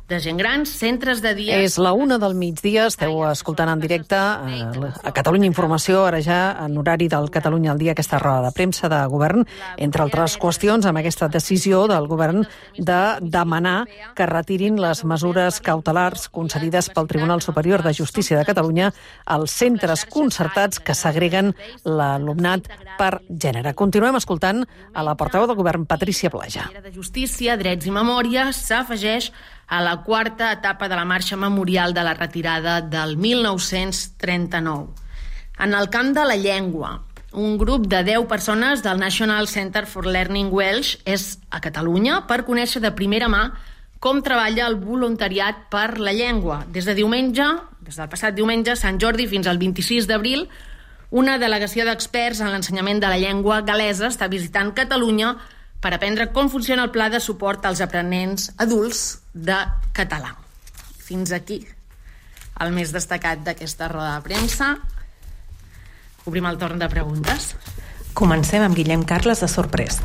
de gent gran, centres de dia... És la 1 del migdia, esteu escoltant en directe a Catalunya Informació, ara ja en horari del Catalunya al dia, aquesta roda de premsa de govern, entre altres qüestions, amb aquesta decisió del govern de demanar que retirin les mesures cautelars concedides pel Tribunal Superior de Justícia de Catalunya als centres concertats que segreguen l'alumnat per gènere. Continuem escoltant a la portaveu del govern, Patrícia Plaja. De Justícia, Drets i Memòria s'afegeix a la quarta etapa de la marxa memorial de la retirada del 1939. En el camp de la llengua, un grup de 10 persones del National Center for Learning Welsh és a Catalunya per conèixer de primera mà com treballa el voluntariat per la llengua. Des del passat diumenge, Sant Jordi, fins al 26 d'abril, una delegació d'experts en l'ensenyament de la llengua galesa està visitant Catalunya per aprendre com funciona el pla de suport als aprenents adults de català. Fins aquí el més destacat d'aquesta roda de premsa. Obrim el torn de preguntes. Comencem amb Guillem Carles de Sorprès.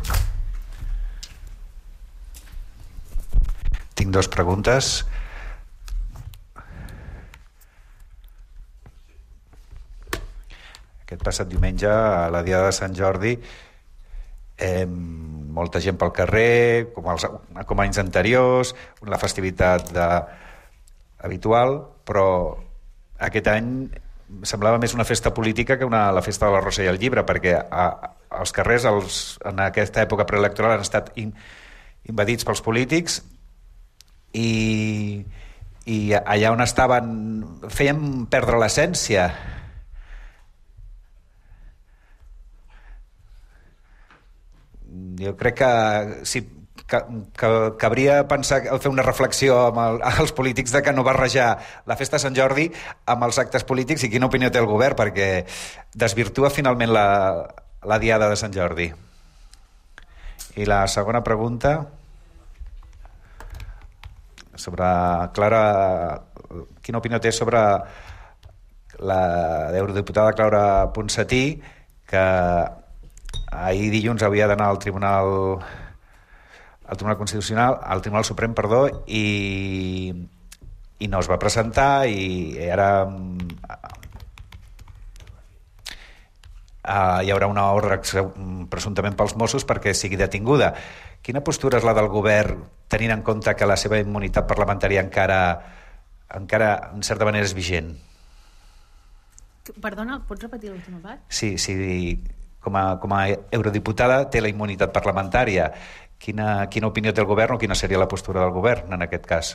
Tinc 2 preguntes. Aquest passat diumenge, a la Diada de Sant Jordi, molta gent pel carrer, com anys anteriors, la festivitat habitual, però aquest any semblava més una festa política que la festa de la Rosa i el Llibre, perquè els carrers en aquesta època preelectoral han estat invadits pels polítics i allà on estaven feien perdre l'essència. Jo crec que cabria fer una reflexió amb els polítics de que no barrejar la festa de Sant Jordi amb els actes polítics i quina opinió té el govern, perquè desvirtua finalment la Diada de Sant Jordi. I la segona pregunta sobre Clara, quina opinió té sobre l'eurodiputada Clara Ponsatí, que ahir dilluns havia d'anar al Tribunal Suprem, i no es va presentar, i ara hi haurà una ordre presumptament pels Mossos perquè sigui detinguda. Quina postura és la del govern, tenint en compte que la seva immunitat parlamentària encara en certa manera és vigent? Perdona, pots repetir l'última part? Sí, com a eurodiputada té la immunitat parlamentària. Quina opinió té el govern o quina seria la postura del govern en aquest cas?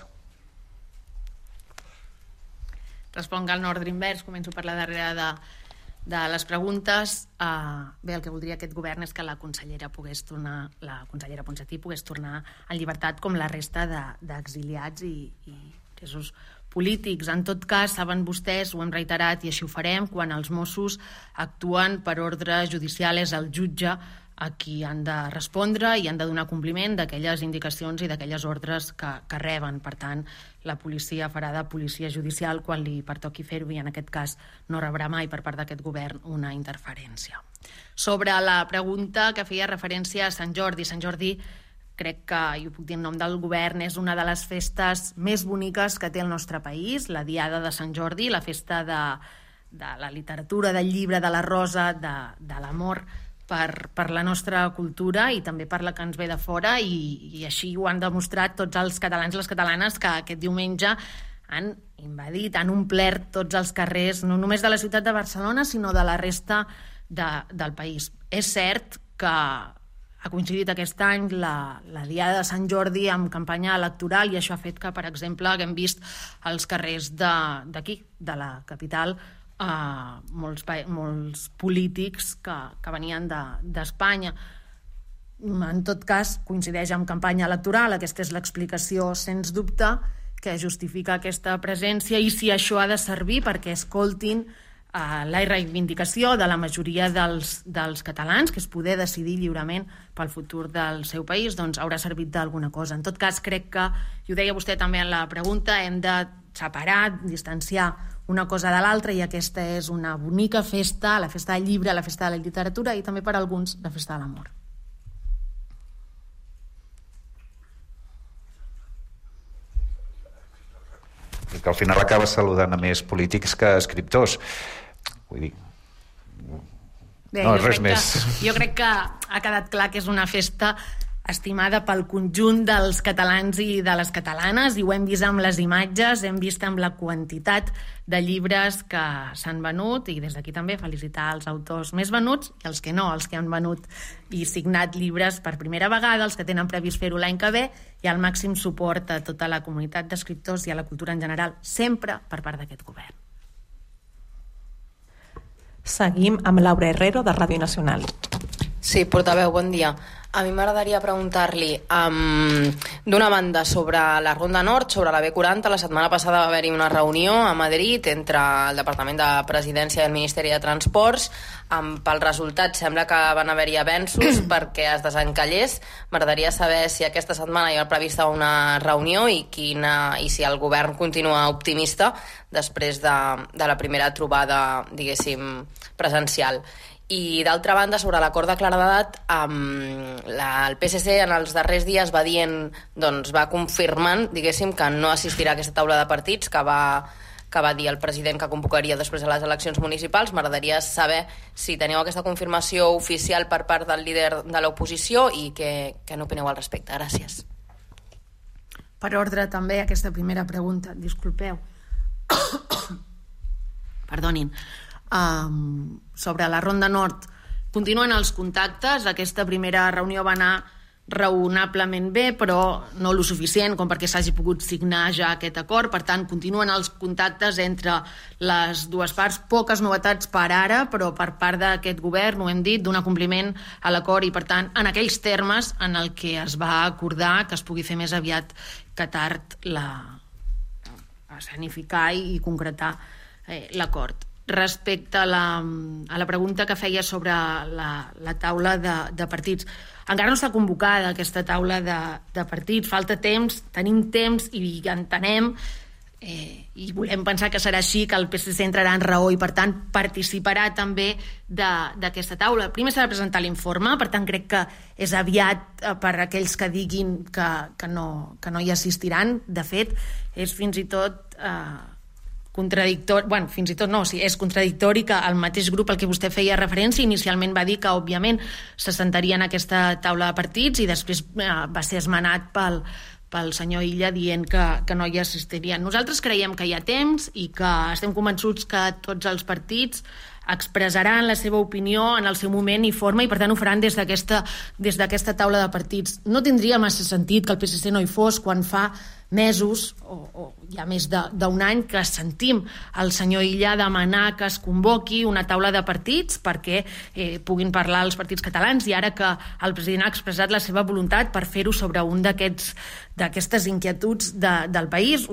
Responc en ordre invers, començo per la darrera de les preguntes. Bé, el que voldria aquest govern és que la consellera Ponsatí pogués tornar en llibertat com la resta d'exiliats i presos polítics. En tot cas, saben vostès, ho hem reiterat i així ho farem, quan els Mossos actuen per ordre judicial és el jutge a qui han de respondre i han de donar compliment d'aquelles indicacions i d'aquelles ordres que reben. Per tant, la policia farà de policia judicial quan li pertoqui fer-ho i en aquest cas no rebrà mai per part d'aquest govern una interferència. Sobre la pregunta que feia referència a Sant Jordi, crec que, i ho puc dir en nom del govern, és una de les festes més boniques que té el nostre país, la Diada de Sant Jordi, la festa de la literatura, del llibre, de la rosa, de l'amor per la nostra cultura i també per la que ens ve de fora, i així ho han demostrat tots els catalans i les catalanes que aquest diumenge han invadit, han omplert tots els carrers, no només de la ciutat de Barcelona, sinó de la resta del país. És cert que ha coincidit aquest any la Diada de Sant Jordi amb campanya electoral i això ha fet que, per exemple, haguem vist als carrers d'aquí, de la capital, molts polítics que venien d'Espanya. En tot cas, coincideix amb campanya electoral, aquesta és l'explicació, sens dubte, que justifica aquesta presència, i si això ha de servir perquè escoltin la reivindicació de la majoria dels catalans, que és poder decidir lliurement pel futur del seu país, doncs haurà servit d'alguna cosa. En tot cas, crec que, i ho deia vostè també en la pregunta, hem de separar, distanciar una cosa de l'altra, i aquesta és una bonica festa, la festa del llibre, la festa de la literatura i també per alguns la festa de l'amor. que al final acaba saludant a més polítics que escriptors. Vull dir, bé, jo crec que ha quedat clar que és una festa estimada pel conjunt dels catalans i de les catalanes, i ho hem vist amb les imatges, hem vist amb la quantitat de llibres que s'han venut, i des d'aquí també felicitar els autors més venuts i els que no, els que han venut i signat llibres per primera vegada, els que tenen previst fer-ho l'any que ve, i el màxim suport a tota la comunitat d'escriptors i a la cultura en general, sempre per part d'aquest govern. Seguim amb Laura Herrero, de Ràdio Nacional. Sí, portaveu, bon dia. A mi m'agradaria preguntar-li, d'una banda, sobre la Ronda Nord, sobre la B40. La setmana passada va haver-hi una reunió a Madrid entre el Departament de Presidència i el Ministeri de Transports. Pel resultat sembla que van haver-hi avenços perquè es desencallés. M'agradaria saber si aquesta setmana hi ha prevista una reunió i si el govern continua optimista després de la primera trobada, diguéssim, presencial. I d'altra banda, sobre l'acord de claredat, el PSC en els darrers dies va dient, doncs va confirmant, diguéssim, que no assistirà a aquesta taula de partits que va dir el president que convocaria després de les eleccions municipals. M'agradaria saber si teniu aquesta confirmació oficial per part del líder de l'oposició i què n'opineu al respecte. Gràcies. Per ordre també aquesta primera pregunta, disculpeu. Perdonin. Sobre la Ronda Nord, continuen els contactes. Aquesta primera reunió va anar raonablement bé, però no lo suficient com perquè s'hagi pogut signar ja aquest acord. Per tant, continuen els contactes entre les dues parts. Poques novetats per ara, però per part d'aquest govern, ho hem dit, donar compliment a l'acord i, per tant, en aquells termes en el que es va acordar que es pugui fer més aviat que tard escenificar i concretar l'acord. Respecte a la pregunta que feia sobre la taula de partits, encara no està convocada aquesta taula de partits, falta temps, tenim temps i entenem i volem pensar que serà així, que el PSC entrarà en raó i per tant participarà també d'aquesta taula. Primer s'ha de presentar l'informe, per tant crec que és aviat per a aquells que diguin que no hi assistiran. De fet, és fins i tot contradictori, fins i tot no, és contradictori que el mateix grup al que vostè feia referència inicialment va dir que òbviament s'assentaria en aquesta taula de partits i després va ser esmenat pel senyor Illa dient que no hi assistirien. Nosaltres creiem que hi ha temps i que estem convençuts que tots els partits expressaran la seva opinió en el seu moment i forma i per tant ho faran des d'aquesta taula de partits. No tindria massa sentit que el PSC no hi fos quan fa mesos o ja més d'un any que sentim el senyor Illa demanar que es convoqui una taula de partits perquè puguin parlar els partits catalans, i ara que el president ha expressat la seva voluntat per fer-ho sobre un d'aquestes inquietuds del país,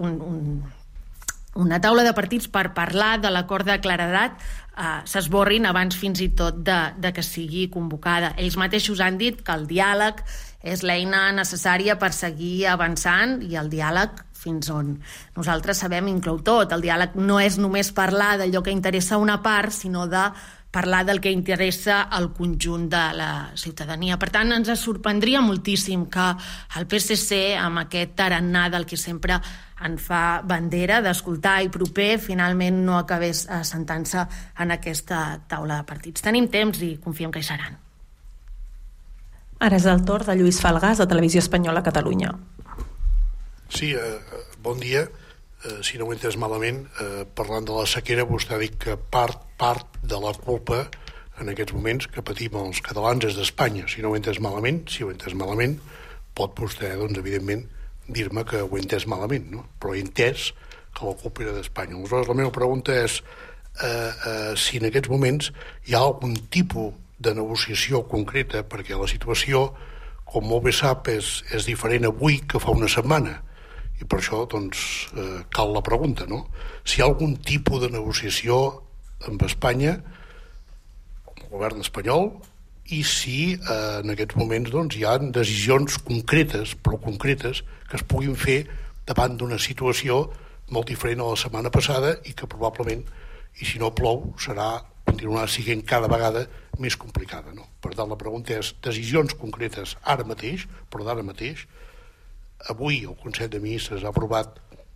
una taula de partits per parlar de l'acord de claredat, s'esborrin abans fins i tot de que sigui convocada. Ells mateixos han dit que el diàleg és l'eina necessària per seguir avançant i el diàleg, fins on nosaltres sabem, inclou tot. El diàleg no és només parlar d'allò que interessa una part, sinó de parlar del que interessa al conjunt de la ciutadania. Per tant, ens sorprendria moltíssim que el PSC, amb aquest tarannà del que sempre en fa bandera d'escoltar i proper, finalment no acabés assentant-se en aquesta taula de partits. Tenim temps i confiem que hi seran. Ara és el torn de Lluís Falgàs, de Televisió Espanyola, Catalunya. Sí, bon dia. Si no ho he entès malament, parlant de la sequera, vostè ha dit que part de la culpa en aquests moments que patim els catalans és d'Espanya. Si no ho he entès malament, pot vostè, doncs, evidentment, dir-me que ho he entès malament, no? Però he entès que la culpa era d'Espanya. Aleshores, la meva pregunta és si en aquests moments hi ha algun tipus de negociació concreta, perquè la situació, com molt bé sap, és diferent avui que fa una setmana. I per això, doncs, cal la pregunta, no? Si hi ha algun tipus de negociació amb Espanya, amb el govern espanyol, i si en aquests moments doncs, hi ha decisions concretes, però concretes, que es puguin fer davant d'una situació molt diferent a la setmana passada i que probablement, i si no plou, continuarà sent cada vegada més complicada, no? Per tant, la pregunta és decisions concretes ara mateix, però d'ara mateix. Avui el Consell de Ministres ha aprovat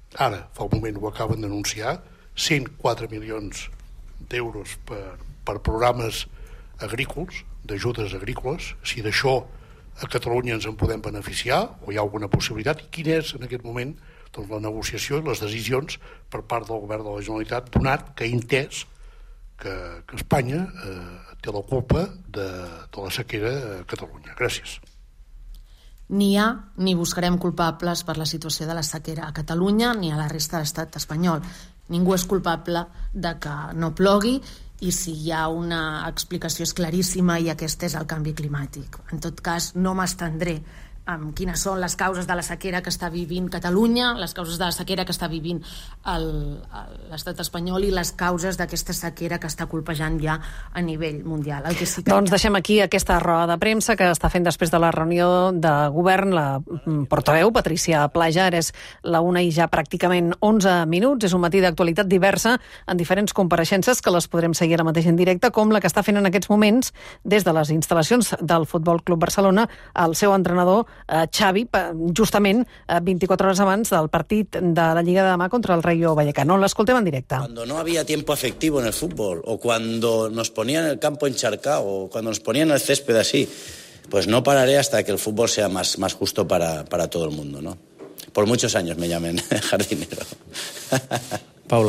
ara, fa un moment ho acaben d'anunciar, 104 milions d'euros per programes agrícoles, d'ajudes agrícoles. Si d'això a Catalunya ens en podem beneficiar o hi ha alguna possibilitat, i quina és en aquest moment doncs, la negociació i les decisions per part del govern de la Generalitat, donat que he entès que Espanya té la culpa de la sequera a Catalunya. Gràcies. Ni hi ha ni buscarem culpables per la situació de la sequera a Catalunya ni a la resta de l'estat espanyol. Ningú és culpable de que no plogui, i si hi ha una explicació és claríssima, i aquest és el canvi climàtic. En tot cas, no m'estendré amb quines són les causes de la sequera que està vivint Catalunya, les causes de la sequera que està vivint l'estat espanyol i les causes d'aquesta sequera que està colpejant ja a nivell mundial. El que sí que... Doncs deixem aquí aquesta roda de premsa que està fent després de la reunió de govern la portaveu Patricia Plaja. Ara és la 1 i ja pràcticament 11 minuts. És un matí d'actualitat diversa en diferents compareixences que les podrem seguir ara mateix en directe, com la que està fent en aquests moments des de les instal·lacions del Futbol Club Barcelona el seu entrenador Xavi, justament 24 hores abans del partit de la Lliga de demà contra el Rayo Vallecano. L'escoltem en directe. Cuando no había tiempo efectivo en el fútbol, o cuando nos ponían el campo encharcado, o cuando nos ponían el césped así, pues no pararé hasta que el fútbol sea más justo para todo el mundo, ¿no? Por muchos años me llamen jardinero. Paula.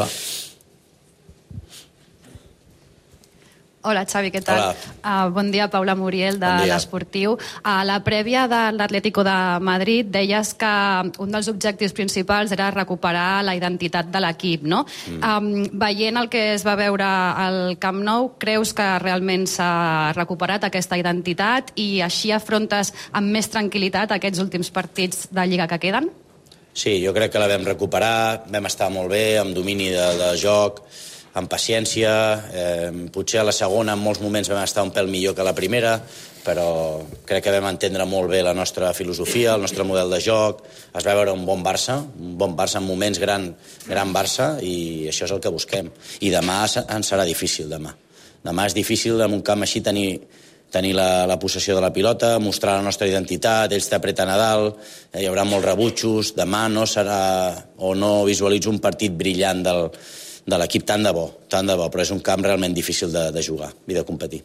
Hola, Xavi, què tal? Bon dia, Paula Muriel, de l'Esportiu. A la prèvia de l'Atlético de Madrid deies que un dels objectius principals era recuperar la identitat de l'equip, no? Veient el que es va veure al Camp Nou, creus que realment s'ha recuperat aquesta identitat i així afrontes amb més tranquil·litat aquests últims partits de Lliga que queden? Sí, jo crec que la vam recuperar, vam estar molt bé, amb domini de joc, amb paciència, potser a la segona en molts moments vam estar un pèl millor que la primera, però crec que vam entendre molt bé la nostra filosofia, el nostre model de joc, es va veure un bon Barça en moments, gran Barça, i això és el que busquem. I demà ens serà difícil, demà. Demà és difícil en un camp així tenir la possessió de la pilota, mostrar la nostra identitat, ells t'apreten a dalt, hi haurà molts rebutjos, demà no serà, o no visualitzo un partit brillant de l'equip tant de bo, però és un camp realment difícil de jugar i de competir.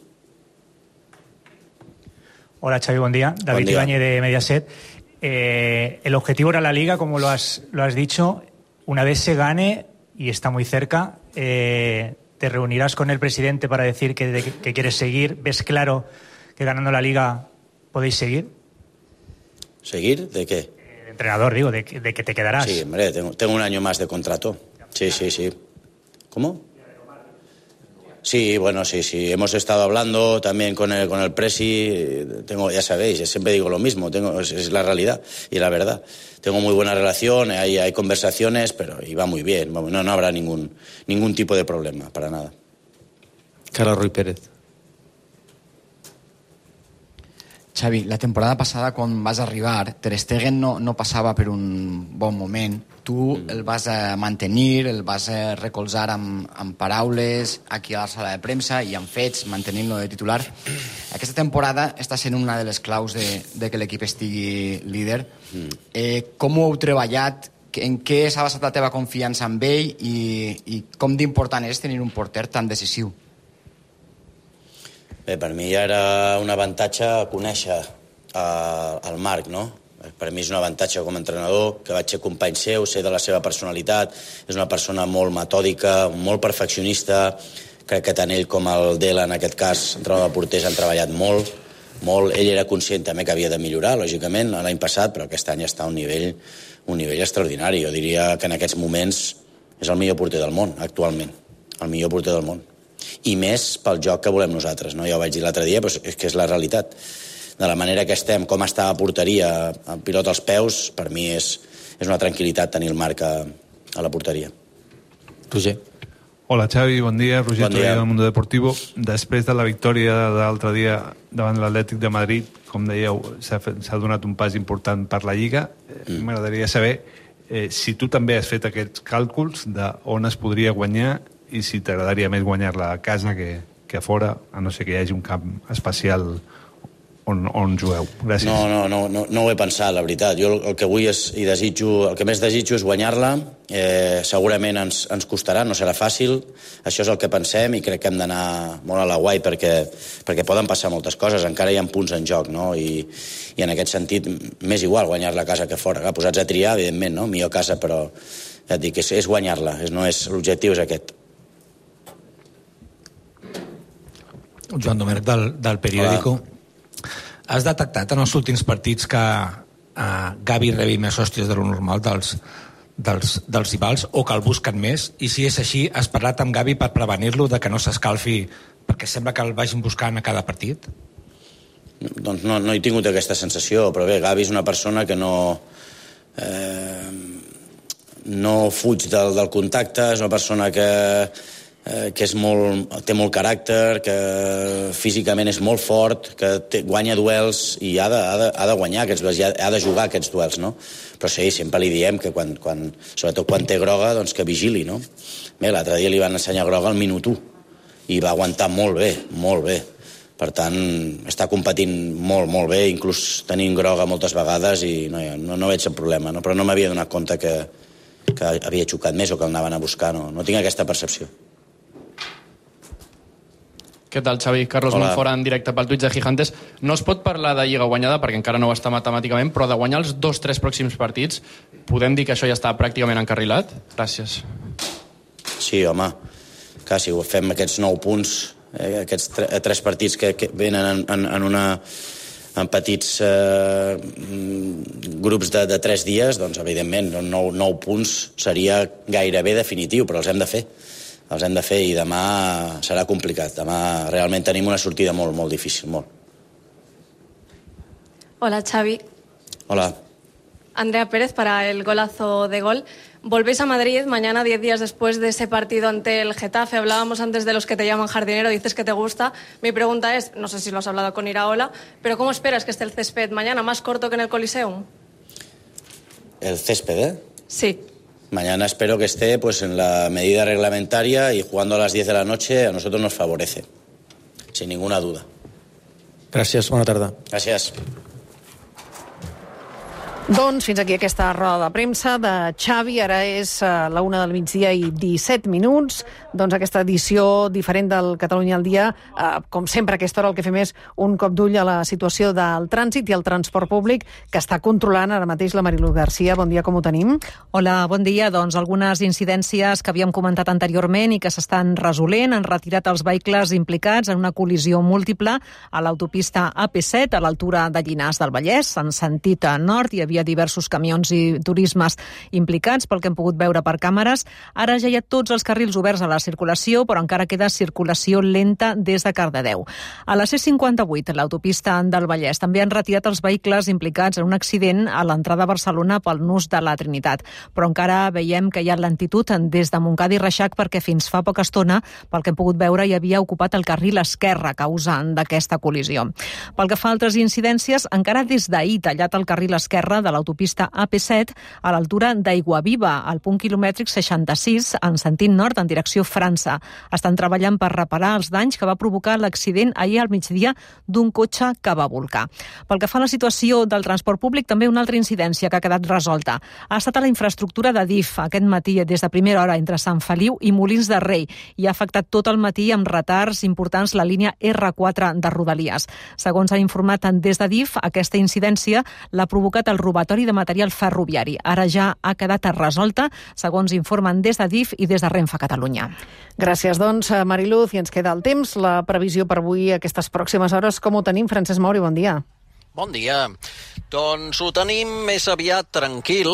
Hola Xavi, buen día. David Ibáñez de Mediaset. El objetivo era la Liga, como lo has dicho. Una vez se gane, y está muy cerca, te reunirás con el presidente para decir que quieres seguir. ¿Ves claro que ganando la Liga podéis seguir? ¿Seguir? ¿De qué? De entrenador, digo, de que te quedarás. Sí, hombre, tengo un año más de contrato. Sí. ¿Cómo? Sí, bueno, sí. Hemos estado hablando también con el presi. Ya sabéis, siempre digo lo mismo. Es la realidad y la verdad. Tengo muy buena relación, hay conversaciones, y va muy bien. No habrá ningún tipo de problema, para nada. Carlos Ruiz Pérez. Xavi, la temporada passada, quan vas arribar, Ter Stegen no passava per un bon moment. Tu el vas mantenir, el vas recolzar amb paraules aquí a la sala de premsa i amb fets, mantenint-lo de titular. Aquesta temporada està sent una de les claus de que l'equip estigui líder. Com ho heu treballat? En què s'ha basat la teva confiança en ell i com d'important és tenir un porter tan decisiu? Bé, per mi ja era un avantatge conèixer el Marc, no? Per mi és un avantatge com a entrenador, que vaig ser company seu, sé de la seva personalitat, és una persona molt metòdica, molt perfeccionista, crec que tant ell com el Dela, en aquest cas, entrenador de porters, han treballat molt, ell era conscient també que havia de millorar, lògicament, l'any passat, però aquest any està a un nivell extraordinari. Jo diria que en aquests moments és el millor porter del món, actualment, el millor porter del món. I més pel joc que volem nosaltres, no? Ja ho vaig dir l'altre dia, però és que és la realitat. De la manera que estem, com està a porteria, amb pilot als peus, per mi és una tranquil·litat tenir el Marc a la porteria. Roger. Hola Xavi, bon dia. Roger Torrella del Mundo Deportivo. Després de la victòria de l'altre dia davant l'Atlètic de Madrid, com dèieu, s'ha donat un pas important per la Lliga. M'agradaria saber si tu també has fet aquests càlculs d'on es podria guanyar i si t'agradaria més guanyar-la a casa que a fora, a no ser que hi hagi un camp especial on jugueu? Gràcies. No ho he pensat, la veritat. Jo el que vull i desitjo, el que més desitjo és guanyar-la. Segurament ens costarà, no serà fàcil. Això és el que pensem i crec que hem d'anar molt a la guai perquè poden passar moltes coses, encara hi ha punts en joc, no? I en aquest sentit m'és igual guanyar-la a casa que fora. Posats a triar, evidentment, no? Millor casa, però ja et dic, és guanyar-la, l'objectiu és aquest. Joan Domènech del Periódico. Has detectat en els últims partits que Gavi rebi més hòsties de lo normal dels rivals o que el busquen més? I si és així, has parlat amb Gavi per prevenir-lo de que no s'escalfi perquè sembla que el vagin buscant a cada partit? Doncs no he tingut aquesta sensació, però bé, Gavi és una persona que no fuig del contacte, és una persona que té molt caràcter, que físicament és molt fort, que guanya duels i ha de guanyar aquests duels, ha de jugar aquests duels, no? Però sí, sempre li diem que sobretot quan té groga, doncs que vigili, no? Bé, l'altre dia li van ensenyar groga al minut 1 i va aguantar molt bé, molt bé. Per tant, està competint molt, molt bé, inclús tenint groga moltes vegades i no veig el problema, no? Però no m'havia donat compte que havia xocat més o que el anaven a buscar, no tinc aquesta percepció. Què tal, Xavi? Carlos Monfort en directe pel Twitch de Gigantes. No es pot parlar de lliga guanyada perquè encara no ho està matemàticament, però de guanyar els 2-3 pròxims partits podem dir que això ja està pràcticament encarrilat? Gràcies. Sí, home. Clar, si ho fem aquests 9 punts, aquests 3 partits que venen en petits grups de 3 dies, doncs evidentment 9 punts seria gairebé definitiu, però els hem de fer. I demà serà complicat. Demà realment tenim una sortida molt, molt difícil, molt. Hola, Xavi. Hola. Andrea Pérez para el golazo de gol. Volvéis a Madrid mañana, 10 días después de ese partido ante el Getafe. Hablábamos antes de los que te llaman jardinero, dices que te gusta. Mi pregunta es, no sé si lo has hablado con Iraola, pero ¿cómo esperas que esté el césped mañana? ¿Más corto que en el Coliseum? El césped, Sí. Mañana espero que esté en la medida reglamentaria y jugando a las 10 de la noche a nosotros nos favorece, sin ninguna duda. Gràcies, bona tarda. Gràcies. Doncs fins aquí aquesta roda de premsa de Xavi. Ara és la 1 del migdia i 17 minuts. Doncs aquesta edició diferent del Catalunya al dia. Com sempre, a aquesta hora el que fem és un cop d'ull a la situació del trànsit i el transport públic que està controlant ara mateix la Mariluz Garcia. Bon dia, com ho tenim? Hola, bon dia. Doncs algunes incidències que havíem comentat anteriorment i que s'estan resolent. Han retirat els vehicles implicats en una col·lisió múltiple a l'autopista AP7 a l'altura de Llinars del Vallès. En sentit nord hi havia diversos camions i turismes implicats, pel que hem pogut veure per càmeres. Ara ja hi ha tots els carrils oberts a la circulació, però encara queda circulació lenta des de Cardedeu. A la C58, l'autopista del Vallès, també han retirat els vehicles implicats en un accident a l'entrada a Barcelona pel nus de la Trinitat. Però encara veiem que hi ha lentitud des de Montcada i Reixac perquè fins fa poca estona, pel que hem pogut veure, hi havia ocupat el carril esquerre a causa d'aquesta col·lisió. Pel que fa a altres incidències, encara des d'ahir tallat el carril esquerre de l'autopista AP7 a l'altura d'Aiguaviva, al punt quilomètric 66, en sentit nord, en direcció França. Estan treballant per reparar els danys que va provocar l'accident ahir al migdia d'un cotxe que va volcar. Pel que fa a la situació del transport públic, també una altra incidència que ha quedat resolta. Ha estat a la infraestructura de DIF aquest matí, des de primera hora, entre Sant Feliu i Molins de Rei, i ha afectat tot el matí amb retards importants la línia R4 de Rodalies. Segons han informat des de DIF, aquesta incidència l'ha provocat el robatori de material ferroviari. Ara ja ha quedat resolta, segons informen des de DIF i des de Renfe Catalunya. Gràcies, doncs, Mariluz, i ens queda el temps. La previsió per avui, aquestes pròximes hores, com ho tenim? Francesc Mauri, bon dia. Bon dia. Doncs ho tenim més aviat tranquil.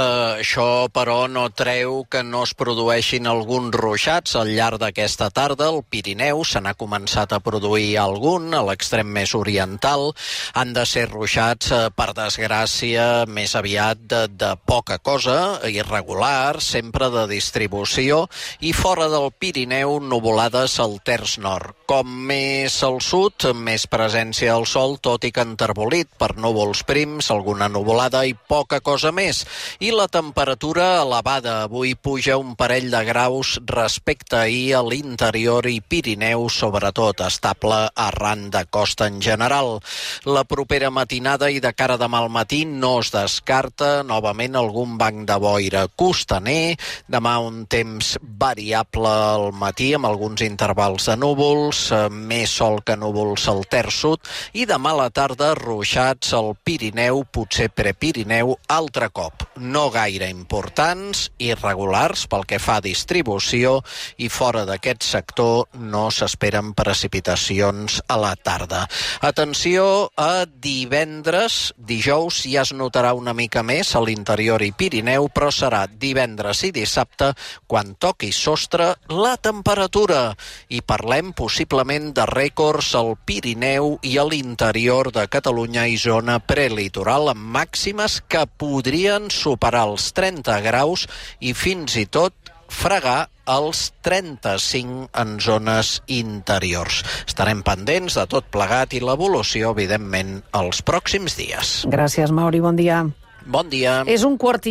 Això, però, no treu que no es produeixin alguns ruixats al llarg d'aquesta tarda. Al Pirineu se n'ha començat a produir algun, a l'extrem més oriental. Han de ser ruixats, per desgràcia, més aviat de poca cosa, irregular, sempre de distribució, i fora del Pirineu, nuvolades al terç nord. Com més al sud, més presència del sol, tot i que enterbolint afavorit per núvols prims, alguna nuvolada i poca cosa més. I la temperatura elevada. Avui puja un parell de graus respecte a ahir a l'interior i Pirineu, sobretot estable arran de costa en general. La propera matinada i de cara demà al matí no es descarta novament algun banc de boira costaner. Demà un temps variable al matí amb alguns intervals de núvols, més sol que núvols al terç sud, i demà a la tarda ruixats al Pirineu, potser prepirineu, altre cop. No gaire importants, irregulars pel que fa a distribució, i fora d'aquest sector no s'esperen precipitacions a la tarda. Atenció a divendres, dijous ja es notarà una mica més a l'interior i Pirineu, però serà divendres i dissabte quan toqui sostre la temperatura. I parlem possiblement de rècords al Pirineu i a l'interior de Catalunya i zona prelitoral, amb màximes que podrien superar els 30 graus i fins i tot fregar els 35 en zones interiors. Estarem pendents de tot plegat i l'evolució, evidentment, els pròxims dies. Gràcies, Mauri. Bon dia. Bon dia. És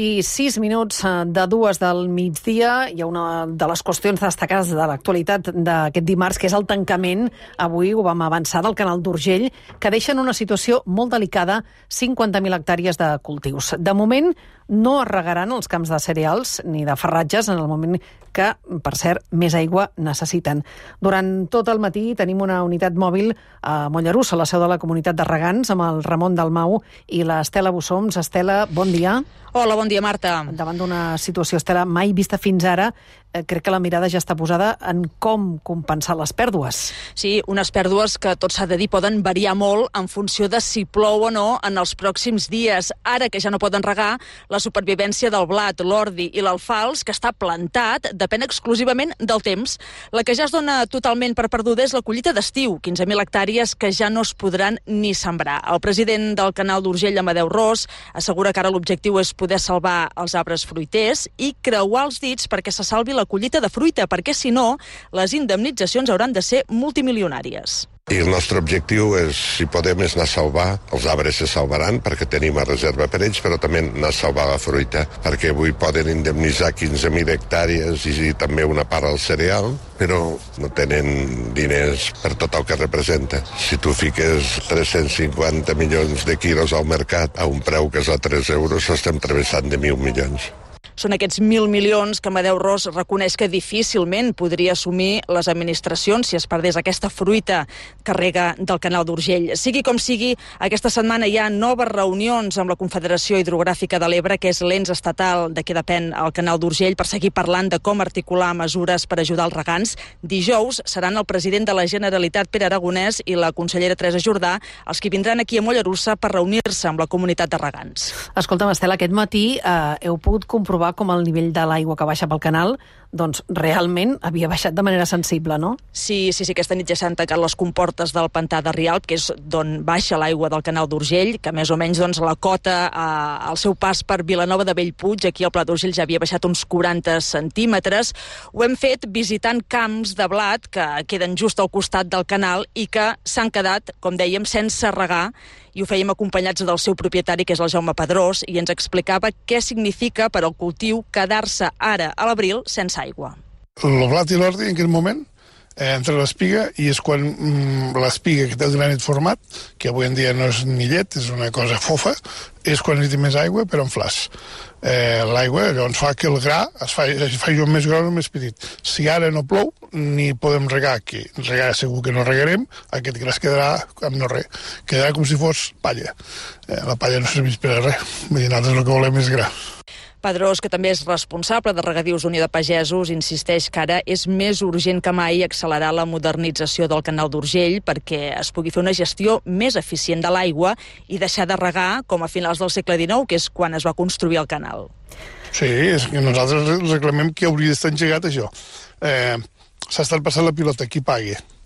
1:06 de 2 del migdia. Hi ha una de les qüestions destacades de l'actualitat d'aquest dimarts, que és el tancament, avui ho vam avançar, del canal d'Urgell, que deixa en una situació molt delicada 50.000 hectàrees de cultius. De moment, no es regaran els camps de cereals ni de farratges en el moment que, per cert, més aigua necessiten. Durant tot el matí tenim una unitat mòbil a Mollerussa, la seu de la comunitat de regants, amb el Ramon Dalmau i l'Estela Bussoms. Estela, bon dia. Hola, bon dia, Marta. Davant d'una situació, Estela, mai vista fins ara, crec que la mirada ja està posada en com compensar les pèrdues. Sí, unes pèrdues que, tot s'ha de dir, poden variar molt en funció de si plou o no en els pròxims dies. Ara que ja no poden regar, la supervivència del blat, l'ordi i l'alfals, que està plantat, depèn exclusivament del temps. La que ja es dona totalment per perduda és la collita d'estiu, 15.000 hectàrees que ja no es podran ni sembrar. El president del canal d'Urgell, Amadeu Ros, assegura que ara l'objectiu és poder salvar els arbres fruiters i creuar els dits perquè se salvi la collita de fruita, perquè si no, les indemnitzacions hauran de ser multimilionàries. I el nostre objectiu és, si podem, és anar a salvar. Els arbres se salvaran perquè tenim a reserva per ells, però també anar a salvar la fruita, perquè avui poden indemnitzar 15.000 hectàrees i també una part al cereal, però no tenen diners per tot el que representa. Si tu fiques 350 milions de quilos al mercat a un preu que és a 3 euros, estem travessant de 1.000 milions. Són aquests 1.000 milions que Amadeu Ros reconeix que difícilment podria assumir les administracions si es perdés aquesta fruita que rega del canal d'Urgell. Sigui com sigui, aquesta setmana hi ha noves reunions amb la Confederació Hidrogràfica de l'Ebre, que és l'ens estatal de què depèn el canal d'Urgell, per seguir parlant de com articular mesures per ajudar els regants. Dijous seran el president de la Generalitat, Pere Aragonès, i la consellera Teresa Jordà els que vindran aquí a Mollerussa per reunir-se amb la comunitat de regants. Escolta'm, Estela, aquest matí heu pogut comprovar com el nivell de l'aigua que baixa pel canal doncs realment havia baixat de manera sensible, no? Sí, aquesta nit ja s'han tancat les comportes del pantà de Rialp, que és d'on baixa l'aigua del canal d'Urgell, que més o menys la cota al seu pas per Vilanova de Bellpuig, aquí al Pla d'Urgell ja havia baixat uns 40 centímetres. Ho hem fet visitant camps de blat que queden just al costat del canal i que s'han quedat, com dèiem, sense regar, i ho fèiem acompanyats del seu propietari, que és el Jaume Pedrós, i ens explicava què significa per al cultiu quedar-se ara a l'abril sense aigua. El blat i l'ordi en aquest moment entre l'espiga, i és quan l'espiga que té el granet format, que avui en dia no és ni llet, és una cosa fofa, és quan hi té més aigua, però en flaç. L'aigua llavors fa que el gra es faci més gros o més petit. Si ara no plou, ni podem regar, que regar segur que no regarem, aquest gra es quedarà amb no res. Quedarà com si fos palla. La palla no serveix per a res. Vull dir, nosaltres el que volem és gra. Pedrós, que també és responsable de Regadius Unió de Pagesos, insisteix que ara és més urgent que mai accelerar la modernització del canal d'Urgell perquè es pugui fer una gestió més eficient de l'aigua i deixar de regar com a finals del segle XIX, que és quan es va construir el canal. Sí, és que nosaltres reclamem que hauria d'estar engegat això. S'ha estat passant la pilota, qui pagui.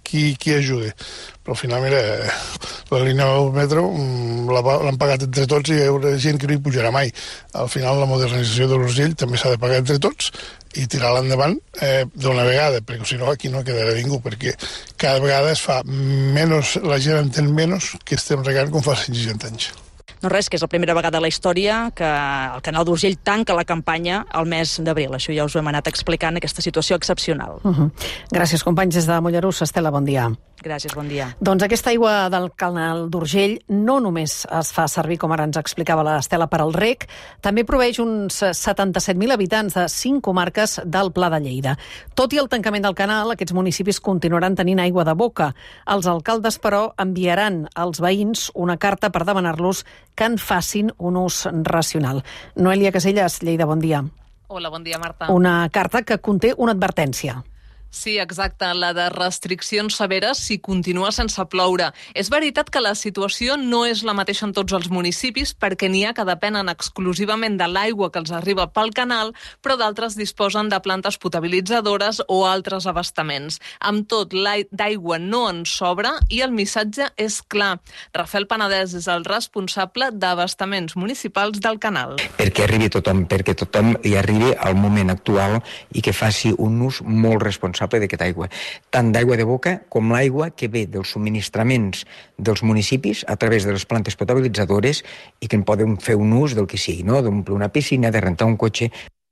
qui ajuda. Però al final, mira, la línia del metro l'han pagat entre tots i hi haurà gent que no hi pujarà mai. Al final, la modernització de l'Urgell també s'ha de pagar entre tots i tirar-la endavant d'una vegada, perquè si no aquí no quedarà ningú, perquè cada vegada es fa menys, la gent entén menys que estem regant com fa 160 anys. No res, que és la primera vegada a la història que el canal d'Urgell tanca la campanya al mes d'abril. Això ja us ho hem anat explicant, aquesta situació excepcional. Gràcies, companys. Des de Mollerussa, Estela, bon dia. Gràcies, bon dia. Doncs aquesta aigua del canal d'Urgell no només es fa servir, com ara ens explicava l'Estela, per al reg, també proveeix uns 77.000 habitants de 5 comarques del Pla de Lleida. Tot i el tancament del canal, aquests municipis continuaran tenint aigua de boca. Els alcaldes, però, enviaran als veïns una carta per demanar-los que en facin un ús racional. Noelia Casellas, Lleida, bon dia. Hola, bon dia, Marta. Una carta que conté una advertència. Sí, exacte, la de restriccions severes si continua sense ploure. És veritat que la situació no és la mateixa en tots els municipis perquè n'hi ha que depenen exclusivament de l'aigua que els arriba pel canal, però d'altres disposen de plantes potabilitzadores o altres abastaments. Amb tot, d'aigua no en sobra i el missatge és clar. Rafael Penedès és el responsable d'abastaments municipals del canal. Perquè arribi tothom, perquè tothom hi arribi al moment actual i que faci un ús molt responsable d'aquesta aigua, tant d'aigua de boca com l'aigua que ve dels subministraments dels municipis a través de les plantes potabilitzadores i que en poden fer un ús del que sigui, no? D'omplir una piscina, de rentar un cotxe.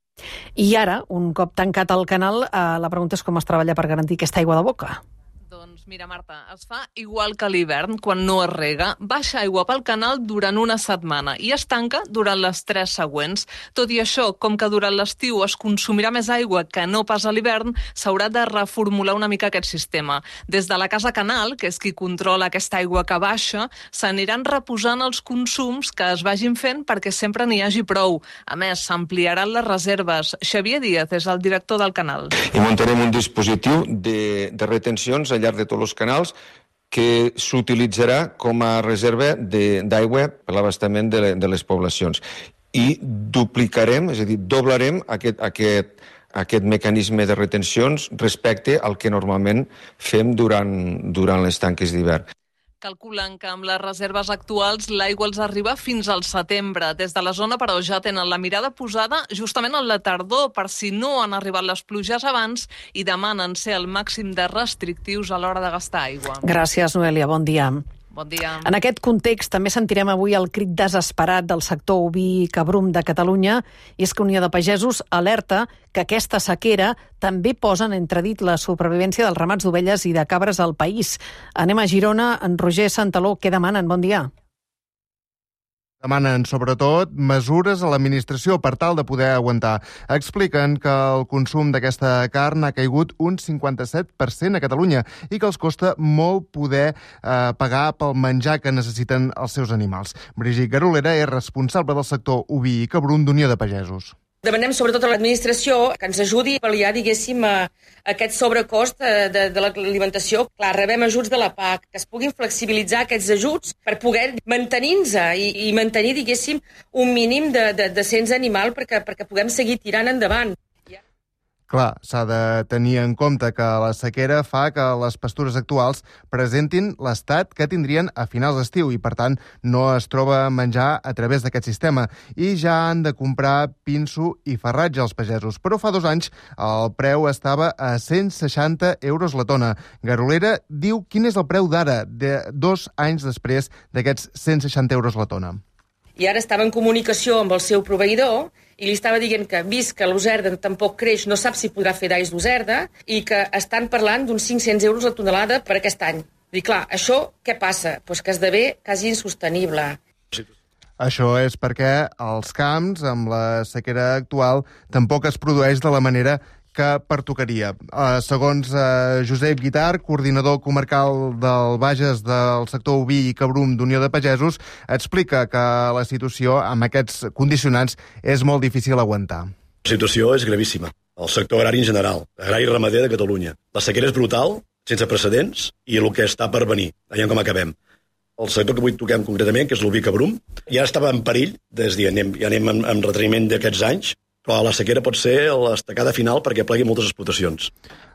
I ara, un cop tancat el canal, la pregunta és com es treballa per garantir aquesta aigua de boca. Doncs mira, Marta, es fa igual que a l'hivern, quan no es rega, baixa aigua pel canal durant una setmana i es tanca durant les 3 següents. Tot i això, com que durant l'estiu es consumirà més aigua que no pas a l'hivern, s'haurà de reformular una mica aquest sistema. Des de la Casa Canal, que és qui controla aquesta aigua que baixa, s'aniran reposant els consums que es vagin fent perquè sempre n'hi hagi prou. A més, s'ampliaran les reserves. Xavier Díaz és el director del canal. I muntarem un dispositiu de retencions al llarg de tots els canals que s'utilitzarà com a reserva d'aigua per l'abastament de les poblacions. I duplicarem, és a dir, doblarem aquest mecanisme de retencions respecte al que normalment fem durant les tanques d'hivern. Calculen que amb les reserves actuals l'aigua els arriba fins al setembre. Des de la zona, però, ja tenen la mirada posada justament en la tardor per si no han arribat les pluges abans i demanen ser el màxim de restrictius a l'hora de gastar aigua. Gràcies, Noelia. Bon dia. Bon dia. En aquest context també sentirem avui el crit desesperat del sector oví i cabrum de Catalunya, i és que Unió de Pagesos alerta que aquesta sequera també posa en entredit la supervivència dels ramats d'ovelles i de cabres al país. Anem a Girona. En Roger Santaló, què demanen? Bon dia. Demanen, sobretot, mesures a l'administració per tal de poder aguantar. Expliquen que el consum d'aquesta carn ha caigut un 57% a Catalunya i que els costa molt poder pagar pel menjar que necessiten els seus animals. Brigitte Garolera és responsable del sector oví i cabrum d'Unió de Pagesos. Demanem sobretot a l'administració que ens ajudi a pal·liar, diguéssim, aquest sobrecost de l'alimentació. Clar, rebem ajuts de la PAC, que es puguin flexibilitzar aquests ajuts per poder mantenir-nos i mantenir, diguéssim, un mínim de cens animal perquè puguem seguir tirant endavant. Clar, s'ha de tenir en compte que la sequera fa que les pastures actuals presentin l'estat que tindrien a finals d'estiu i, per tant, no es troba menjar a través d'aquest sistema. I ja han de comprar pinso i farratge als pagesos. Però fa 2 anys el preu estava a 160 euros la tona. Garolera diu quin és el preu d'ara, de 2 anys després d'aquests 160 euros la tona. I ara estava en comunicació amb el seu proveïdor i li estava dient que, vist que l'userda tampoc creix, no sap si podrà fer d'alls d'userda i que estan parlant d'uns 500 euros la tonelada per aquest any. I clar, això què passa? Pues que esdevé quasi insostenible. Això és perquè als camps, amb la sequera actual, tampoc es produeix de la manera que pertocaria. Segons Josep Guitart, coordinador comarcal del Bages del sector oví i cabrum d'Unió de Pagesos, explica que la situació amb aquests condicionants és molt difícil aguantar. La situació és gravíssima. El sector agrari en general, agrari i ramader de Catalunya. La sequera és brutal, sense precedents, i el que està per venir. Veiem com acabem. El sector que avui toquem concretament, que és l'oví cabrum, ja estava en perill, ja anem en reteniment d'aquests anys, però la sequera pot ser l'estacada final perquè plegui moltes explotacions.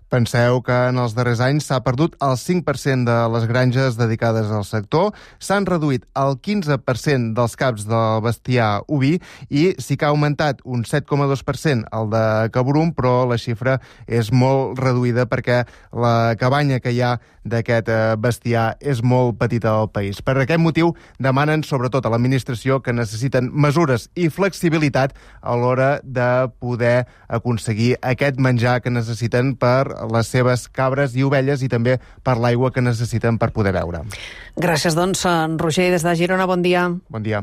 Penseu que en els darrers anys s'ha perdut el 5% de les granges dedicades al sector, s'han reduït el 15% dels caps del bestiar oví i sí que ha augmentat un 7,2% el de cabrum, però la xifra és molt reduïda perquè la cabanya que hi ha d'aquest bestiar és molt petita al país. Per aquest motiu demanen sobretot a l'administració que necessiten mesures i flexibilitat a l'hora de poder aconseguir aquest menjar que necessiten per les seves cabres i ovelles i també per l'aigua que necessiten per poder beure. Gràcies, doncs, Roger, des de Girona. Bon dia. Bon dia.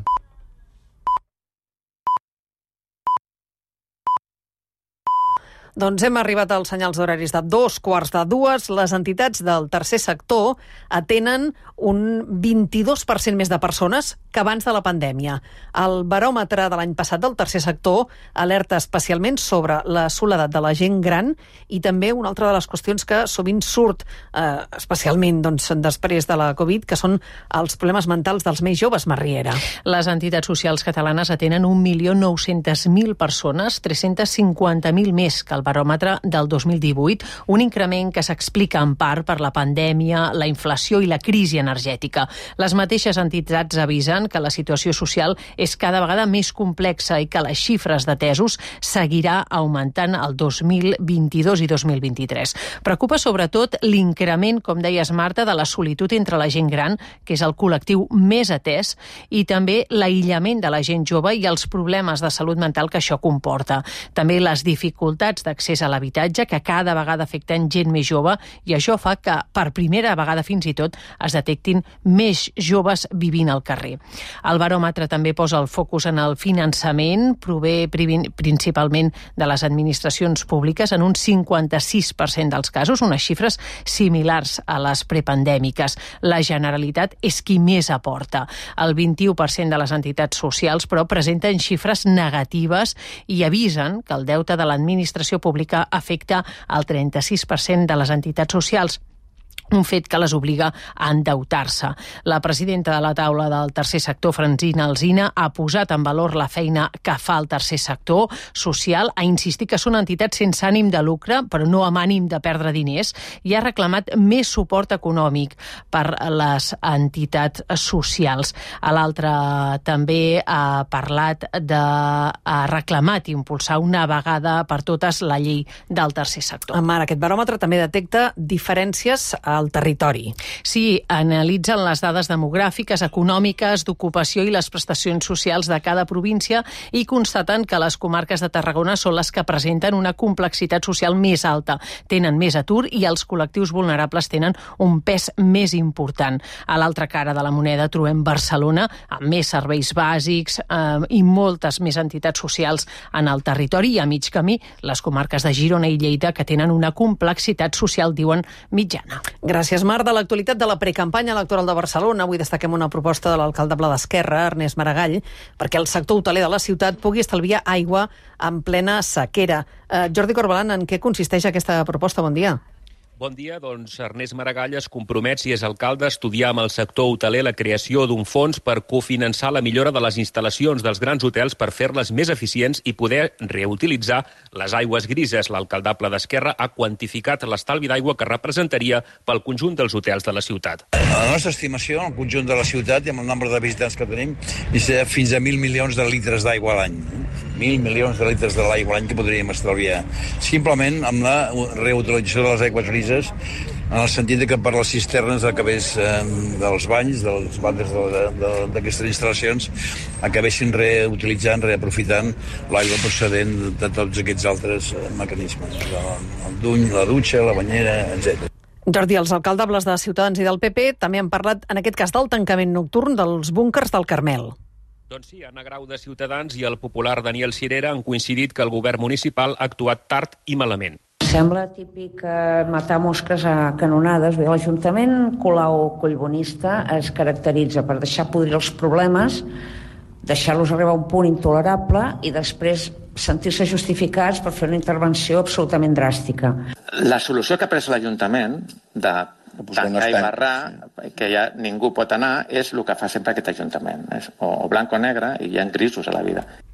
Doncs hem arribat als senyals d'horaris de 2:15. Les entitats del tercer sector atenen un 22% més de persones que abans de la pandèmia. El baròmetre de l'any passat del tercer sector alerta especialment sobre la soledat de la gent gran i també una altra de les qüestions que sovint surt, especialment després de la Covid, que són els problemes mentals dels més joves, Marriera. Les entitats socials catalanes atenen 1.900.000 persones, 350.000 més que el baròmetre del 2018, un increment que s'explica en part per la pandèmia, la inflació i la crisi energètica. Les mateixes entitats avisen que la situació social és cada vegada més complexa i que les xifres d'atesos seguirà augmentant el 2022 i 2023. Preocupa sobretot l'increment, com deies, Marta, de la solitud entre la gent gran, que és el col·lectiu més atès, i també l'aïllament de la gent jove i els problemes de salut mental que això comporta. També les dificultats d'accés a l'habitatge, que cada vegada afecten gent més jove, i això fa que per primera vegada fins i tot es detectin més joves vivint al carrer. El baròmetre també posa el focus en el finançament, prové principalment de les administracions públiques en un 56% dels casos, unes xifres similars a les prepandèmiques. La Generalitat és qui més aporta. El 21% de les entitats socials, però, presenten xifres negatives i avisen que el deute de l'administració pública afecta el 36% de les entitats socials, un fet que les obliga a endeutar-se. La presidenta de la taula del tercer sector, Francina Alsina, ha posat en valor la feina que fa el tercer sector social, ha insistit que són entitats sense ànim de lucre, però no amb ànim de perdre diners, i ha reclamat més suport econòmic per les entitats socials. A l'altre també ha parlat ha reclamat i impulsar una vegada per totes la llei del tercer sector. Mar, aquest baròmetre també detecta diferències al territori. Sí, analitzen les dades demogràfiques, econòmiques, d'ocupació i les prestacions socials de cada província i constaten que les comarques de Tarragona són les que presenten una complexitat social més alta, tenen més atur i els col·lectius vulnerables tenen un pes més important. A l'altra cara de la moneda trobem Barcelona, amb més serveis bàsics i moltes més entitats socials en el territori, i a mig camí les comarques de Girona i Lleida, que tenen una complexitat social, diuen, mitjana. Gràcies, Mar. De l'actualitat de la precampanya electoral de Barcelona, avui destaquem una proposta de l'alcaldable d'Esquerra, Ernest Maragall, perquè el sector hoteler de la ciutat pugui estalviar aigua en plena sequera. Jordi Corbalan, en què consisteix aquesta proposta? Bon dia. Bon dia, doncs Ernest Maragall es compromet, si és alcalde, a estudiar amb el sector hoteler la creació d'un fons per cofinançar la millora de les instal·lacions dels grans hotels per fer-les més eficients i poder reutilitzar les aigües grises. L'alcaldable d'Esquerra ha quantificat l'estalvi d'aigua que representaria pel conjunt dels hotels de la ciutat. La nostra estimació, el conjunt de la ciutat i amb el nombre de visitants que tenim, és fins a 1.000 milions de litres d'aigua a l'any. 1.000 milions de litres de l'aigua a l'any que podríem estalviar. Simplement amb la reutilització de les aigües grises, en el sentit que per les cisternes acabés dels banys, dels vàters d'aquestes instal·lacions, acabessin reutilitzant, reaprofitant l'aigua procedent de tots aquests altres mecanismes. El duny, la dutxa, la banyera, etc. Jordi, els alcaldables de Ciutadans i del PP també han parlat, en aquest cas, del tancament nocturn dels búnquers del Carmel. Doncs sí, Anna Grau de Ciutadans i el popular Daniel Cirera han coincidit que el govern municipal ha actuat tard i malament. Sembla típic matar mosques a canonades. Bé, l'Ajuntament Colau Collbonista es caracteritza per deixar podrir els problemes, deixar-los arribar a un punt intolerable i després sentir-se justificats per fer una intervenció absolutament dràstica. La solució que ha pres l'Ajuntament de tancar i barrar, que ja ningú pot anar, és el que fa sempre aquest Ajuntament. És o blanc o negre, i hi ha grisos a la vida.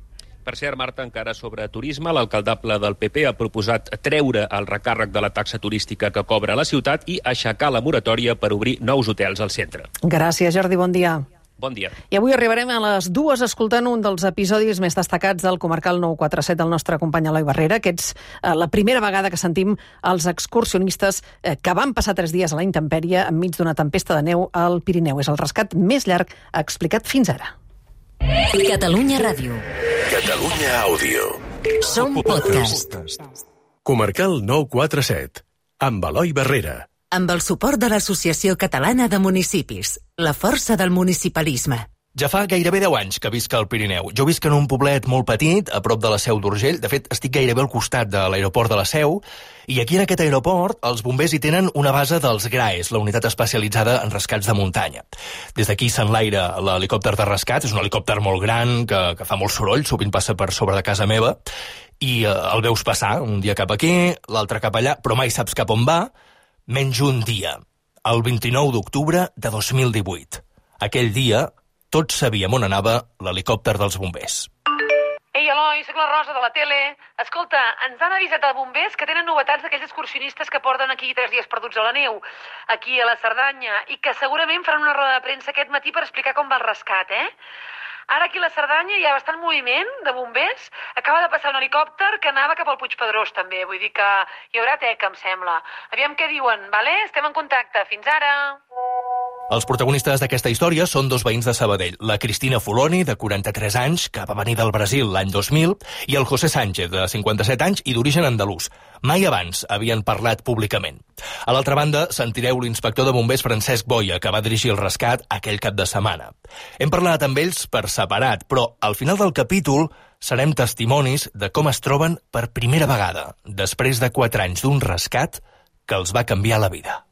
Per cert, Marta, encara sobre turisme, l'alcaldable del PP ha proposat treure el recàrrec de la taxa turística que cobra la ciutat i aixecar la moratòria per obrir nous hotels al centre. Gràcies, Jordi, bon dia. Bon dia. I avui arribarem a les 2 escoltant un dels episodis més destacats del Comarcal 947 del nostre company Eloi Barrera, que és la primera vegada que sentim els excursionistes que van passar 3 dies a la intempèrie enmig d'una tempesta de neu al Pirineu. És el rescat més llarg explicat fins ara. Catalunya Ràdio. Catalunya Àudio. Som podcast. Comarcal 947, amb Eloi Barrera. Amb el suport de l'Associació Catalana de Municipis, la força del municipalisme. Ja fa gairebé 10 anys que visc al Pirineu. Jo visc en un poblet molt petit, a prop de la Seu d'Urgell. De fet, estic gairebé al costat de l'aeroport de la Seu. I aquí en aquest aeroport, els bombers hi tenen una base dels GRAES, la unitat especialitzada en rescats de muntanya. Des d'aquí s'enlaira l'helicòpter de rescat. És un helicòpter molt gran, que fa molt soroll, sovint passa per sobre de casa meva. I el veus passar un dia cap aquí, l'altre cap allà, però mai saps cap on va, menys un dia, el 29 d'octubre de 2018. Aquell dia, tots sabíem on anava l'helicòpter dels bombers. Ei, Eloi, soc la Rosa de la tele. Escolta, ens han avisat de bombers que tenen novetats d'aquells excursionistes que porten aquí 3 dies perduts a la neu, aquí a la Cerdanya, i que segurament faran una roda de premsa aquest matí per explicar com va el rescat, Ara aquí a la Cerdanya hi ha bastant moviment de bombers. Acaba de passar un helicòpter que anava cap al Puigpedrós, també. Vull dir que hi haurà teca, em sembla. Aviam què diuen, vale? Estem en contacte. Fins ara! Els protagonistes d'aquesta història són 2 veïns de Sabadell, la Cristina Fuloni, de 43 anys, que va venir del Brasil l'any 2000, i el José Sánchez, de 57 anys i d'origen andalús. Mai abans havien parlat públicament. A l'altra banda, sentireu l'inspector de bombers Francesc Boia, que va dirigir el rescat aquell cap de setmana. Hem parlat amb ells per separat, però al final del capítol serem testimonis de com es troben per primera vegada, després de 4 anys d'un rescat que els va canviar la vida.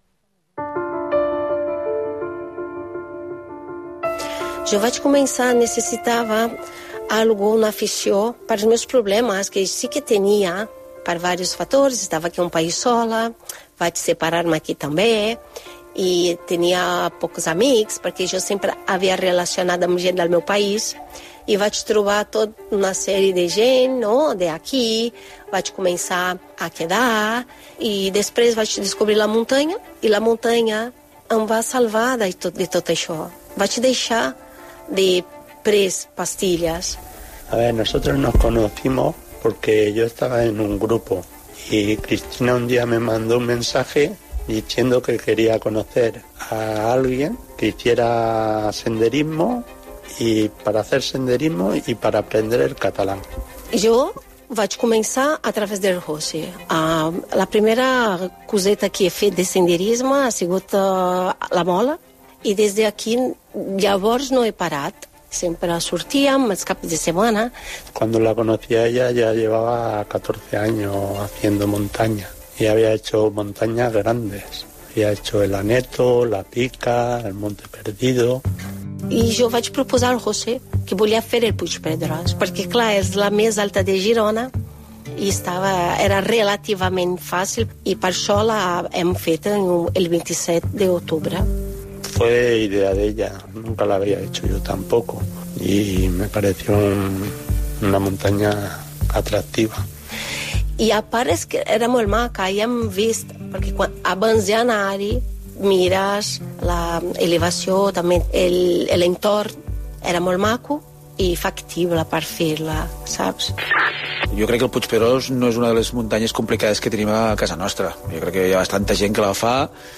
Jo vaig començar, necessitava alguna afició per als meus problemes, que sí que tenia per diversos fators. Estava aquí un país sola, vaig separar-me aquí també, i tenia pocs amics, perquè jo sempre havia relacionat amb gent del meu país, i vaig trobar tota una sèrie de gent, no?, d'aquí, vaig començar a quedar, i després vaig descobrir la muntanya, i la muntanya em va salvar de tot això. Vaig deixar de pastillas. A ver, nosotros nos conocimos porque yo estaba en un grupo y Cristina un día me mandó un mensaje diciendo que quería conocer a alguien que hiciera senderismo, y para hacer senderismo y para aprender el catalán. Jo vaig començar a través del José. La primera coseta que he fet de senderisme ha sigut la Mola, i des d'aquí llavors no he parat. Siempre sortíem els caps de semana. Cuando la conocí a ella ya llevaba 14 años haciendo montaña y había hecho montañas grandes. Había hecho el Aneto, la Pica, el Monte Perdido. I jo vaig proposar al José que volia fer el Puigpedrós, perquè clar, és la més alta de Girona i era relativament fàcil, i per això la hem fet el 27 d'octubre. Fue idea de ella, nunca la había hecho yo tampoco, y me pareció una montaña atractiva. I a part és que era molt maca, i hem vist, perquè abans d'anar-hi mires l'elevació, també l'entorn era molt maco i factible per fer-la, saps? Jo crec que el Puigpedrós no és una de les muntanyes complicades que tenim a casa nostra. Jo crec que hi ha bastanta gent que la fa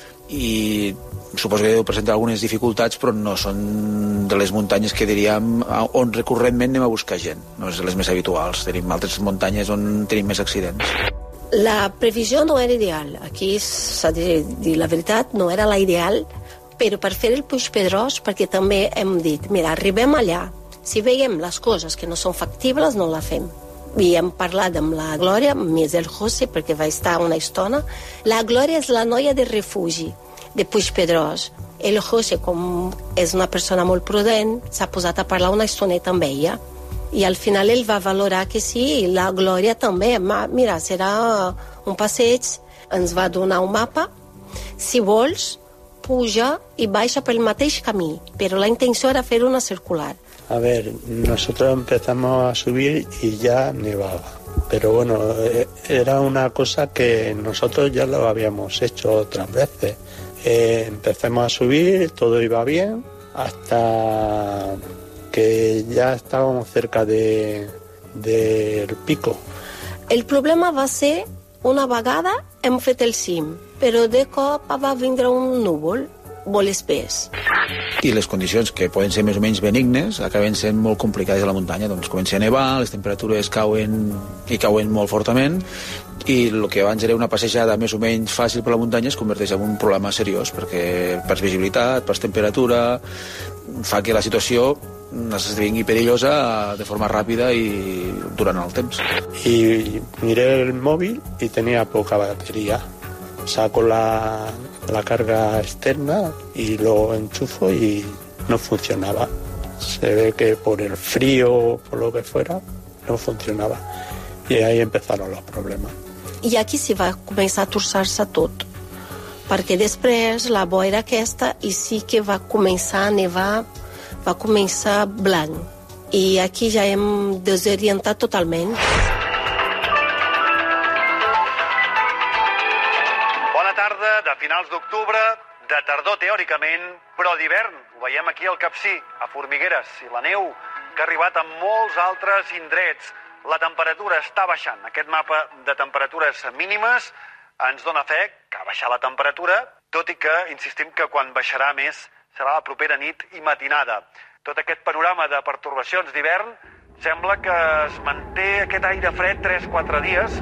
i suposo que deu presentar algunes dificultats, però no són de les muntanyes que diríem on recurrentment anem a buscar gent. No és de les més habituals. Tenim altres muntanyes on tenim més accidents. La previsió no era ideal. Aquí s'ha de dir la veritat, no era la ideal, però per fer el Puigpedrós, perquè també hem dit, mira, arribem allà, si veiem les coses que no són factibles, no la fem. I hem parlat amb la Glòria, més el José, perquè va estar una estona. La Glòria és la noia de refugi de Puigpedrós. El José, com és una persona molt prudent, s'ha posat a parlar una estoneta amb ella. I al final ell va valorar que sí, i la Glòria també. Mira, serà un passeig, ens va donar un mapa. Si vols, puja i baixa pel mateix camí, però la intenció era fer una circular. A ver, nosotros empezamos a subir y ya nevaba. Pero bueno, era una cosa que nosotros ya lo habíamos hecho otras veces. Empezamos a subir, todo iba bien, hasta que ya estábamos cerca del pico. El problema va ser, una vegada hem fet el cim, però de cop va vindre un núvol molt espès. I les condicions, que poden ser més o menys benignes, acaben sent molt complicades a la muntanya. Doncs comença a nevar, les temperatures cauen molt fortament, i el que abans era una passejada més o menys fàcil per la muntanya es converteix en un problema seriós, perquè per visibilitat, per temperatura, fa que la situació esdevingui perillosa de forma ràpida i durant el temps. Y miré el móvil y tenía poca batería. Saco la carga externa y lo enchufo y no funcionaba. Se ve que por el frío, por lo que fuera, no funcionava. I ahí empezaron los problemes. I aquí sí va començar a torçar-se tot, perquè després la boira aquesta i sí que va començar a nevar, va començar blanc. I aquí ja hem desorientat totalment. Bona tarda, de finals d'octubre, de tardor teòricament, però d'hivern. Ho veiem aquí al Capcir, a Formigueres, i la neu que ha arribat a molts altres indrets. La temperatura està baixant. Aquest mapa de temperatures mínimes ens dona fe que ha baixat la temperatura, tot i que insistim que quan baixarà més serà la propera nit i matinada. Tot aquest panorama de pertorbacions d'hivern sembla que es manté aquest aire fred 3-4 dies.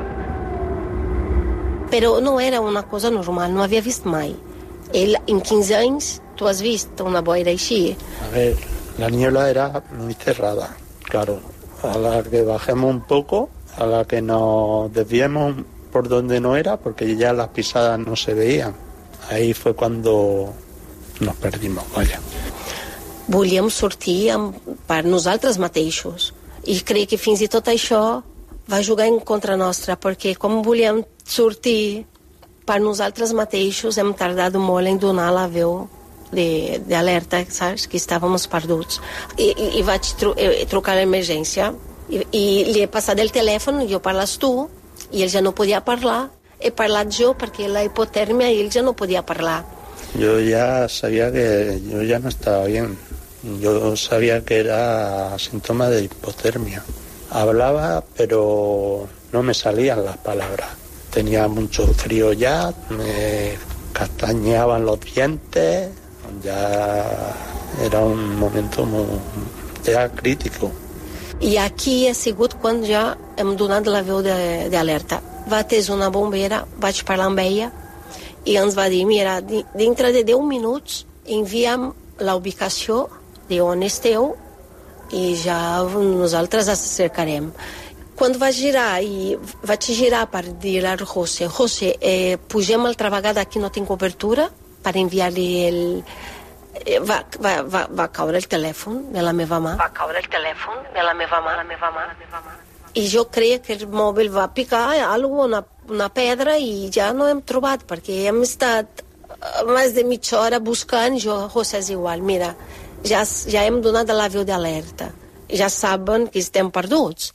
Però no era una cosa normal, no havia vist mai. En 15 anys, tu has vist una boira així? A ver, la niebla era muy cerrada, claro. A la que bajemos un poco, a la que nos desviemos por donde no era, porque ya las pisadas no se veían. Ahí fue cuando nos perdimos, vaya. Volíem sortir per nosaltres mateixos. I crec que fins i tot això va jugar en contra nostra, perquè com volíem sortir per nosaltres mateixos, hem tardat molt en donar la veu d'alerta, saps? Que estàvem perduts. I vaig trucar a l'emergència i li he passat el telèfon, jo parles tu, i ell ja no podia parlar. He parlat jo perquè la hipotèrmia i ell ja no podia parlar. Yo ya sabía que yo ya no estaba bien. Yo sabía que era síntoma de hipotermia. Hablaba, pero no me salían las palabras. Tenía mucho frío ya, me castañeaban los dientes, ya era un momento ja crítico. I aquí ha sigut quan ja hem donat la veu d'alerta. Va atès una bombera, vaig parlar amb ella i ens va dir, mira, dintre de 10 minuts enviem la ubicació d'on esteu i ja nosaltres ens cercarem. Quan vaig girar per dir a José, pugem altra vegada, aquí no tinc cobertura, per enviar-li el... Va caure el telèfon de la meva mà. I jo crec que el mòbil va picar una pedra i ja no hem trobat, perquè hem estat més de mitja hora buscant. José, és igual, mira, ja hem donat la veu d'alerta. Ja saben que estem perduts.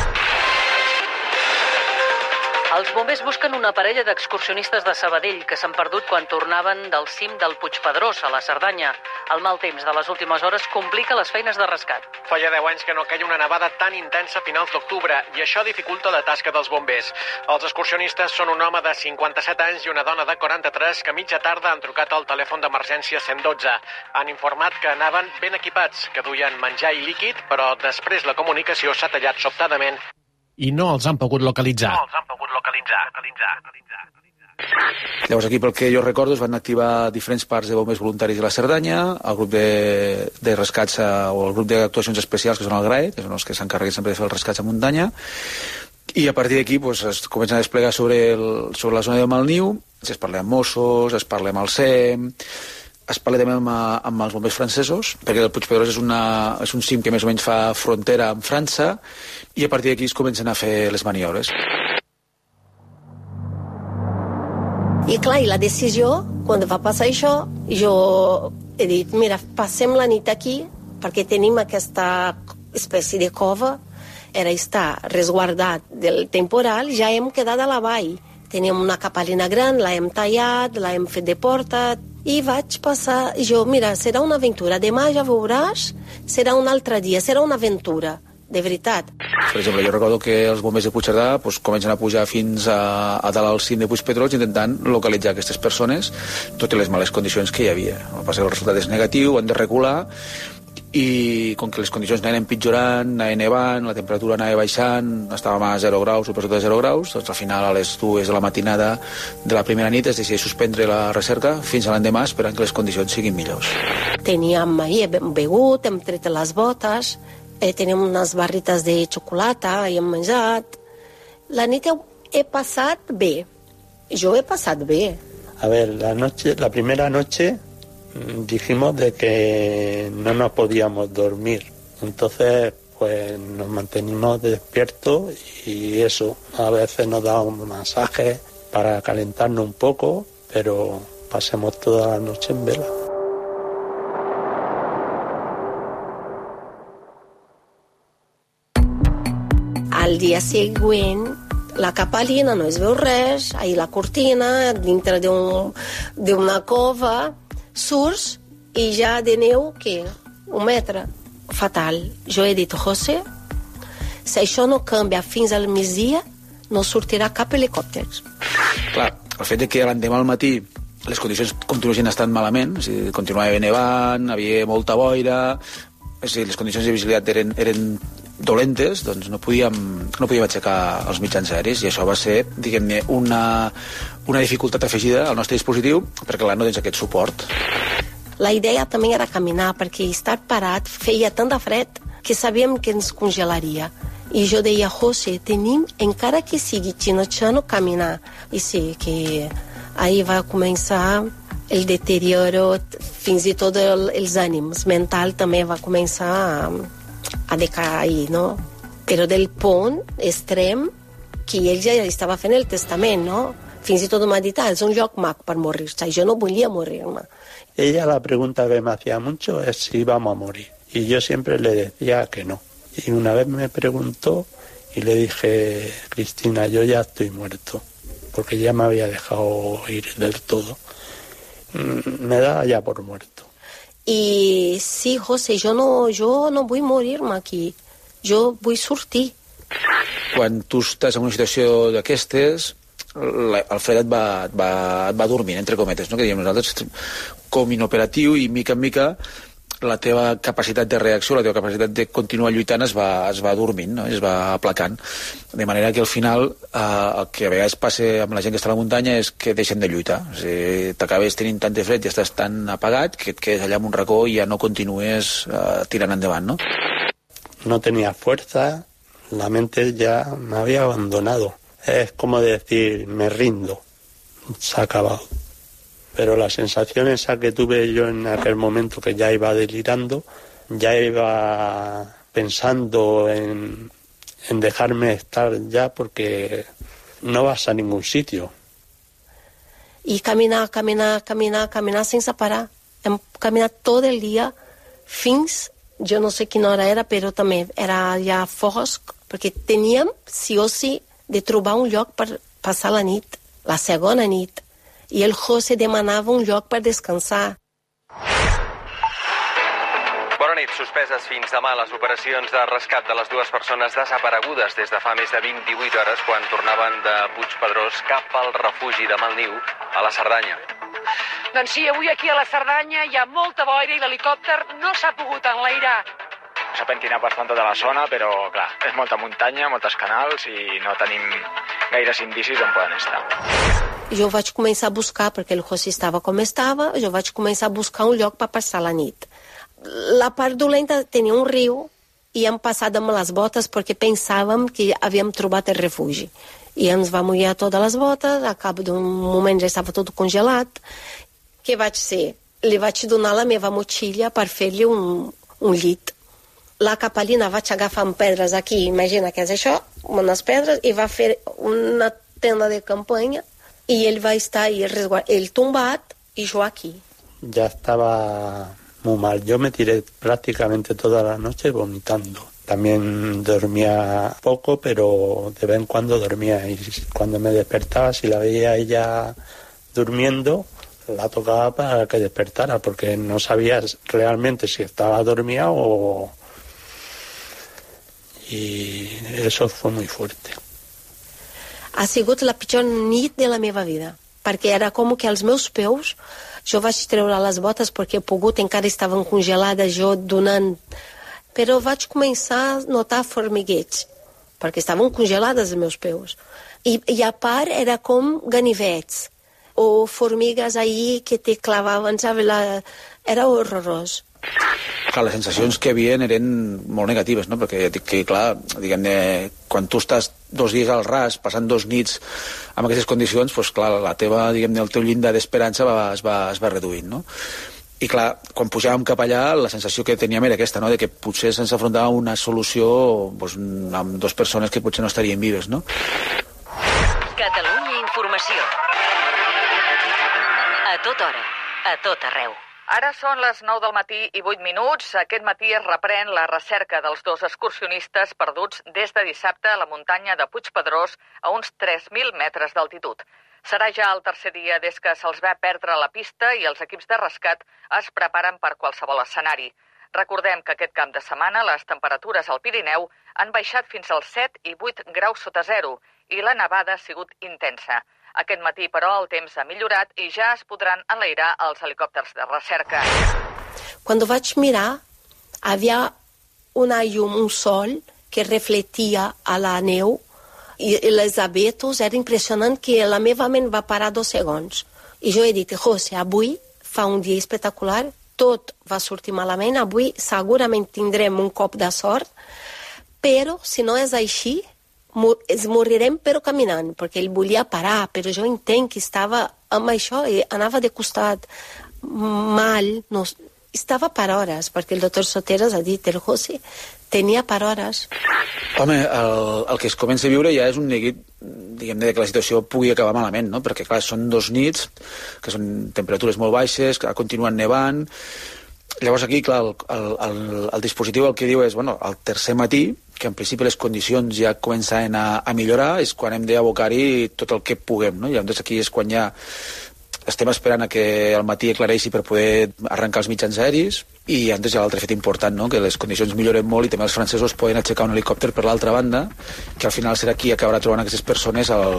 Els bombers busquen una parella d'excursionistes de Sabadell que s'han perdut quan tornaven del cim del Puigpedrós, a la Cerdanya. El mal temps de les últimes hores complica les feines de rescat. Feia 10 anys que no queia una nevada tan intensa a finals d'octubre i això dificulta la tasca dels bombers. Els excursionistes són un home de 57 anys i una dona de 43 que a mitja tarda han trucat al telèfon d'emergència 112. Han informat que anaven ben equipats, que duien menjar i líquid, però després la comunicació s'ha tallat sobtadament. I no els han pogut localitzar. Llavors aquí, pel que jo recordo, es van activar diferents parts de bombers voluntaris de la Cerdanya, el grup de rescats o el grup d'actuacions especials, que són el GRAE, que són els que s'encarreguen sempre de fer els rescats a muntanya, i a partir d'aquí es comencen a desplegar sobre la zona de Malniu, es parla amb Mossos, es parla amb el SEM, es parla també amb els bombers francesos, perquè el Puigpedrós és un cim que més o menys fa frontera amb França, i a partir d'aquí es comencen a fer les maniobres. I clar, i la decisió, quan va passar això, jo he dit, mira, passem la nit aquí, perquè tenim aquesta espècie de cova, era estar resguardat del temporal, ja hem quedat a la vall. Teníem una capellina gran, l'hem tallat, l'hem fet de porta, i vaig passar, mira, serà una aventura, demà ja veuràs, serà un altre dia, serà una aventura, de veritat. Per exemple, jo recordo que els bombers de Puigcerdà comencen a pujar fins a dalt al cim de Puigpedrós intentant localitzar aquestes persones, tot i les males condicions que hi havia. El que passa que el resultat és negatiu, han de recular, i com que les condicions anaven empitjorant, anaven nevant, la temperatura anava baixant, estàvem a 0 graus o per sota de 0 graus, doncs al final a les 2 de la matinada de la primera nit es decideix suspendre la recerca fins a l'endemà esperant que les condicions siguin millors. Teníem hem begut, hem tret les botes, teníem unes barrites de xocolata, hem menjat. La nit he passat bé. Jo he passat bé. A ver, la primera noche dijimos de que no nos podíamos dormir. Entonces, pues nos mantenimos despiertos y eso, a veces nos daban masajes para calentarnos un poco, pero pasemos toda la noche en vela. Al dia següent, la capellina no es veu res, ahir la cortina, dintre d'una cova, surts i ja de neu, què? 1 metre. Fatal. Jo he dit, José, si això no canvia fins al migdia, no sortirà cap helicòpter. Clar, el fet de que l'endemà al matí les condicions continuessin estant malament, és a dir, continuava nevant, havia molta boira, és a dir, les condicions de visibilitat eren dolentes, doncs no podíem aixecar els mitjans aeris, i això va ser, diguem-ne, una dificultat afegida al nostre dispositiu, perquè clar, no tens aquest suport. La idea també era caminar, perquè estar parat feia tant de fred que sabíem que ens congelaria. I jo deia, José, tenim, encara que sigui xino-xano, caminar. I sí, que ahir va començar el deterioro, fins i tot els ànims. Mental també va començar a decair, no? Però del punt extrem que ell ja estava fent el testament, no? Fins i tot m'ha dit, és un lloc mac per morir-se. Jo no volia morir-me. Ella la pregunta que me hacía mucho es si íbamos a morir. Y yo siempre le decía que no. Y una vez me preguntó y le dije, Cristina, yo ya estoy muerto, porque ya me había dejado ir del todo. Me daba ya por muerto. I sí, José, jo no vull morir-me aquí. Jo vull sortir. Quan tu estàs en una situació d'aquestes, el fred et va dormint, entre cometes, no? Que diem nosaltres, com inoperatiu, i mica en mica la teva capacitat de reacció, la teva capacitat de continuar lluitant es va dormint, no? Es va aplacant. De manera que al final el que a vegades passa amb la gent que està a la muntanya és que deixen de lluitar. O sigui, t'acabes tenint tant de fred i estàs tan apagat que et quedes allà en un racó i ja no continues tirant endavant, no? No tenía fuerza, la mente ya me había abandonado. Es como decir, me rindo, se ha acabado. Pero la sensación esa que tuve yo en aquel momento, que ya iba delirando, ya iba pensando en dejarme estar ya, porque no vas a ningún sitio. I caminar sense parar. Hem caminat tot el dia fins, jo no sé quina hora era, però també era ja fosc, perquè teníem, sí o sí, de trobar un lloc per passar la nit, la segona nit. I el José demanava un lloc per descansar. Bona nit. Suspeses fins demà les operacions de rescat de les 2 persones desaparegudes des de fa més de 28 hores quan tornaven de Puigpedrós cap al refugi de Malniu, a la Cerdanya. Doncs sí, avui aquí a la Cerdanya hi ha molta boira i l'helicòpter no s'ha pogut enlairar. S'ha pentinat bastant tota la zona, però clar, és molta muntanya, moltes canals i no tenim gaires indicis on poden estar. Jo vaig començar a buscar, perquè el José estava com estava, jo vaig començar a buscar un lloc per passar la nit. La part dolenta tenia un riu i hem passat amb les botes perquè pensàvem que havíem trobat el refugi. I ens va mullar totes les botes, a cap d'un moment ja estava tot congelat. Què vaig fer? Li vaig donar la meva motxilla per fer-li un llit. La capellina vaig agafar amb pedres aquí, imagina què és això, unes pedres, i va fer una tenda de campanya i ell va estar ell tombat i jo aquí. Ya estaba muy mal. Yo me tiré prácticamente toda la noche vomitando. También dormía poco, pero de vez en cuando dormía. Y cuando me despertaba, si la veía ella durmiendo, la tocaba para que despertara, porque no sabía realmente si estaba dormida o... I això fue muy fuerte. Ha sigut la pitjor nit de la meva vida, perquè era com que els meus peus, jo vaig treure les botes perquè he pogut, encara estaven congelades, jo donant... Però vaig començar a notar formigueig, perquè estaven congelades els meus peus. I a part era com ganivets, o formigues ahí que te clavaven, saps? Era horrorós. Clar, les sensacions que hi havia eren molt negatives, no? Perquè dic que, clar, diguem-ne, quan tu estàs 2 dies al ras, passant 2 nits amb aquestes condicions, doncs, clar, la teva, diguem-ne, el teu llindar d'esperança es va reduint, no? I, clar, quan pujàvem cap allà, la sensació que teníem era aquesta, no?, de que potser se'ns afrontava una solució doncs, amb 2 persones que potser no estarien vives, no? Catalunya Informació. A tota hora, a tot arreu. Ara són les 9 del matí i 8 minuts. Aquest matí es reprèn la recerca dels 2 excursionistes perduts des de dissabte a la muntanya de Puigpedrós a uns 3.000 metres d'altitud. Serà ja el tercer dia des que se'ls va perdre la pista i els equips de rescat es preparen per qualsevol escenari. Recordem que aquest cap de setmana les temperatures al Pirineu han baixat fins als 7 i 8 graus sota zero i la nevada ha sigut intensa. Aquest matí, però, el temps ha millorat i ja es podran enlairar els helicòpters de recerca. Quan vaig mirar, havia una llum, un sol, que refletia a la neu i les abetos. Era impressionant que la meva ment va parar 2 segons. I jo he dit, José, avui fa un dia espectacular, tot va sortir malament, avui segurament tindrem un cop de sort, però si no és així, es morirem però caminant, perquè ell volia parar, però jo entenc que estava amb això i anava de costat mal, no, estava per hores, perquè el doctor Soteras ha dit, el José tenia per hores. Home, el que es comença a viure ja és un neguit, diguem-ne, que la situació pugui acabar malament, no? Perquè, clar, són 2 nits, que són temperatures molt baixes, que continuen nevant. Llavors aquí, clar, el dispositiu el que diu és, bueno, al tercer matí, que en principi les condicions ja comencen a millorar, és quan hem d'abocar-hi tot el que puguem, no? I llavors aquí és quan ja estem esperant a que al matí aclareixi per poder arrencar els mitjans aeris, i llavors hi ha l'altre fet important, no?, que les condicions milloren molt i també els francesos poden aixecar un helicòpter per l'altra banda, que al final serà qui acabarà trobant aquestes persones a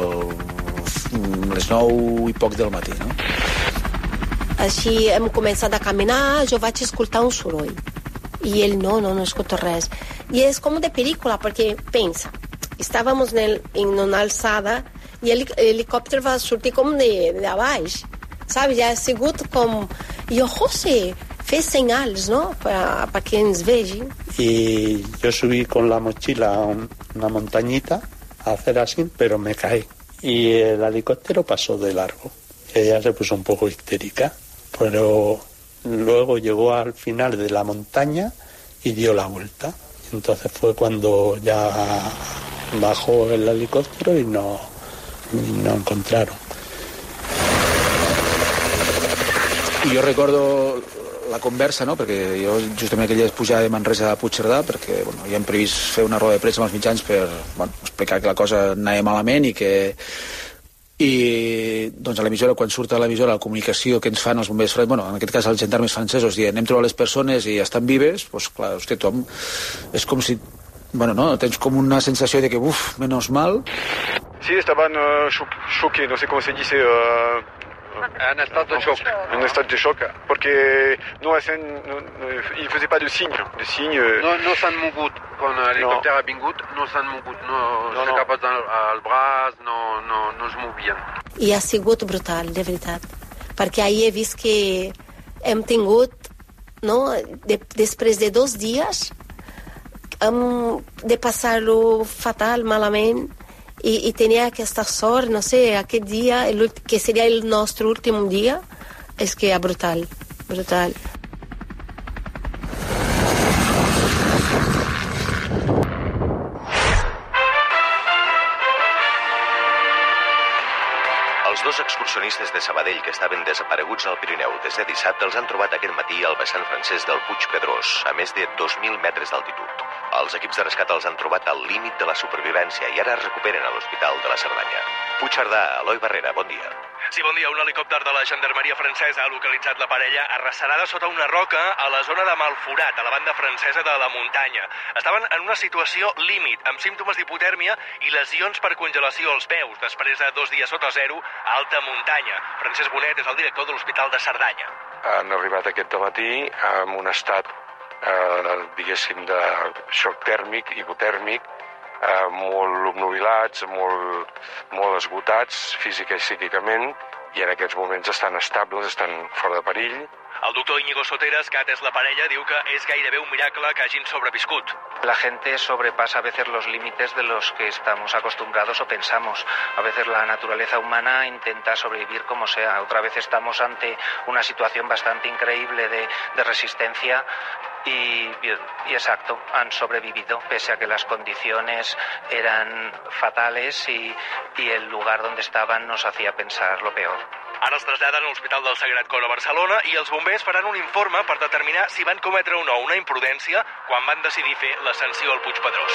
les 9 i poc del matí, no? Així hem començat a caminar, jo vaig escoltar un soroll. I ell no escolta res. I és com de pel·lícula, perquè pensa, estàvem en una alçada i l'helicòpter va sortir com de baix, sabe? Ja ha sigut com... I jo, José, fes senyals, ¿no?, para que ens vegin. Y yo subí con la mochila a una montañita a hacer así, pero me caí. Y el helicóptero pasó de largo. Ella se puso un poco histérica, pero luego llegó al final de la montaña y dio la vuelta. Entonces fue cuando ya bajó el helicóptero y no encontraron. I jo recordo la conversa, no?, perquè jo justament aquell dia pujava de Manresa a Puigcerdà perquè, bueno, havíem previst fer una roda de premsa amb els mitjans per, bueno, explicar que la cosa anava malament i que... I, doncs, a l'emissora, quan surt a l'emissora la comunicació que ens fan els bombers, bueno, en aquest cas els gendarmes francesos, dient, hem trobat les persones i estan vives, doncs, clar, hosti, Tom, és com si, bueno, no, tens com una sensació de que, menos mal. Sí, estaban choqués, no sé cómo se dice... En estat de xoc. En estat de xoc, perquè il faisait pas de signes. No s'han mogut, quan l'helicòpter ha vingut, no s'han mogut, no s'ha capat el braç, no es movien. I ha sigut brutal, de veritat, perquè ahir he vist que hem tingut, no, després de 2 dies, de passar-lo fatal, malament, i tenia aquesta sort, no sé, aquest dia, que seria el nostre últim dia, és que és brutal, brutal. Els dos excursionistes de Sabadell que estaven desapareguts al Pirineu des de dissabte els han trobat aquest matí al vessant francès del Puig Pedrós, a més de 2.000 metres d'altitud. Els equips de rescat els han trobat al límit de la supervivència i ara es recuperen a l'Hospital de la Cerdanya. Puigcerdà, Eloi Barrera, bon dia. Sí, bon dia. Un helicòpter de la Gendarmeria francesa ha localitzat la parella arrecerada sota una roca a la zona de Malforat, a la banda francesa de la muntanya. Estaven en una situació límit, amb símptomes d'hipotèrmia i lesions per congelació als peus, després de 2 dies sota zero a alta muntanya. Francesc Bonet és el director de l'Hospital de Cerdanya. Han arribat aquest dematí amb un estat, diguéssim, de xoc tèrmic, hipotèrmic, molt obnubilats, molt esgotats física i psíquicament, i en aquests moments estan estables, estan fora de perill. El doctor Íñigo Soteras, que ha atès la parella, diu que és gairebé un miracle que hagin sobreviscut. La gente sobrepasa a veces los límites de los que estamos acostumbrados o pensamos. A veces la naturaleza humana intenta sobrevivir como sea. Otra vez estamos ante una situación bastante increíble de resistencia y exacto, han sobrevivido pese a que las condiciones eran fatales y el lugar donde estaban nos hacía pensar lo peor. Ara els traslladen a l'Hospital del Sagrat Cor a Barcelona i els bombers faran un informe per determinar si van cometre o no una imprudència quan van decidir fer l'ascensió al Puig Pedrós.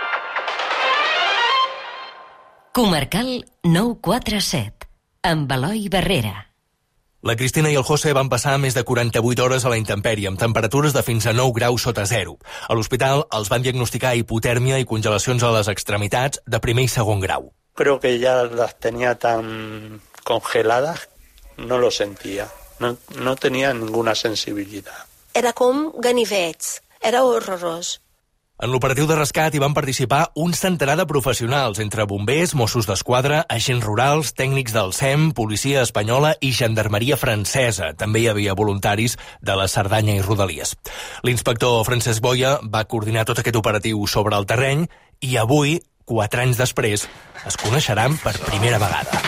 Comarcal 947, amb Eloi Barrera. La Cristina i el José van passar més de 48 hores a la intempèrie, amb temperatures de fins a 9 graus sota zero. A l'hospital els van diagnosticar hipotèrmia i congelacions a les extremitats de primer i segon grau. Creo que ya las tenía tan congeladas, no lo sentía. No tenía ninguna sensibilidad. Era com ganivets, era horrorós. En l'operatiu de rescat hi van participar un centenar de professionals, entre bombers, Mossos d'Esquadra, agents rurals, tècnics del SEM, policia espanyola i gendarmeria francesa. També hi havia voluntaris de la Cerdanya i Rodalies. L'inspector Francesc Boia va coordinar tot aquest operatiu sobre el terreny i avui, 4 anys després, es coneixeran per primera vegada.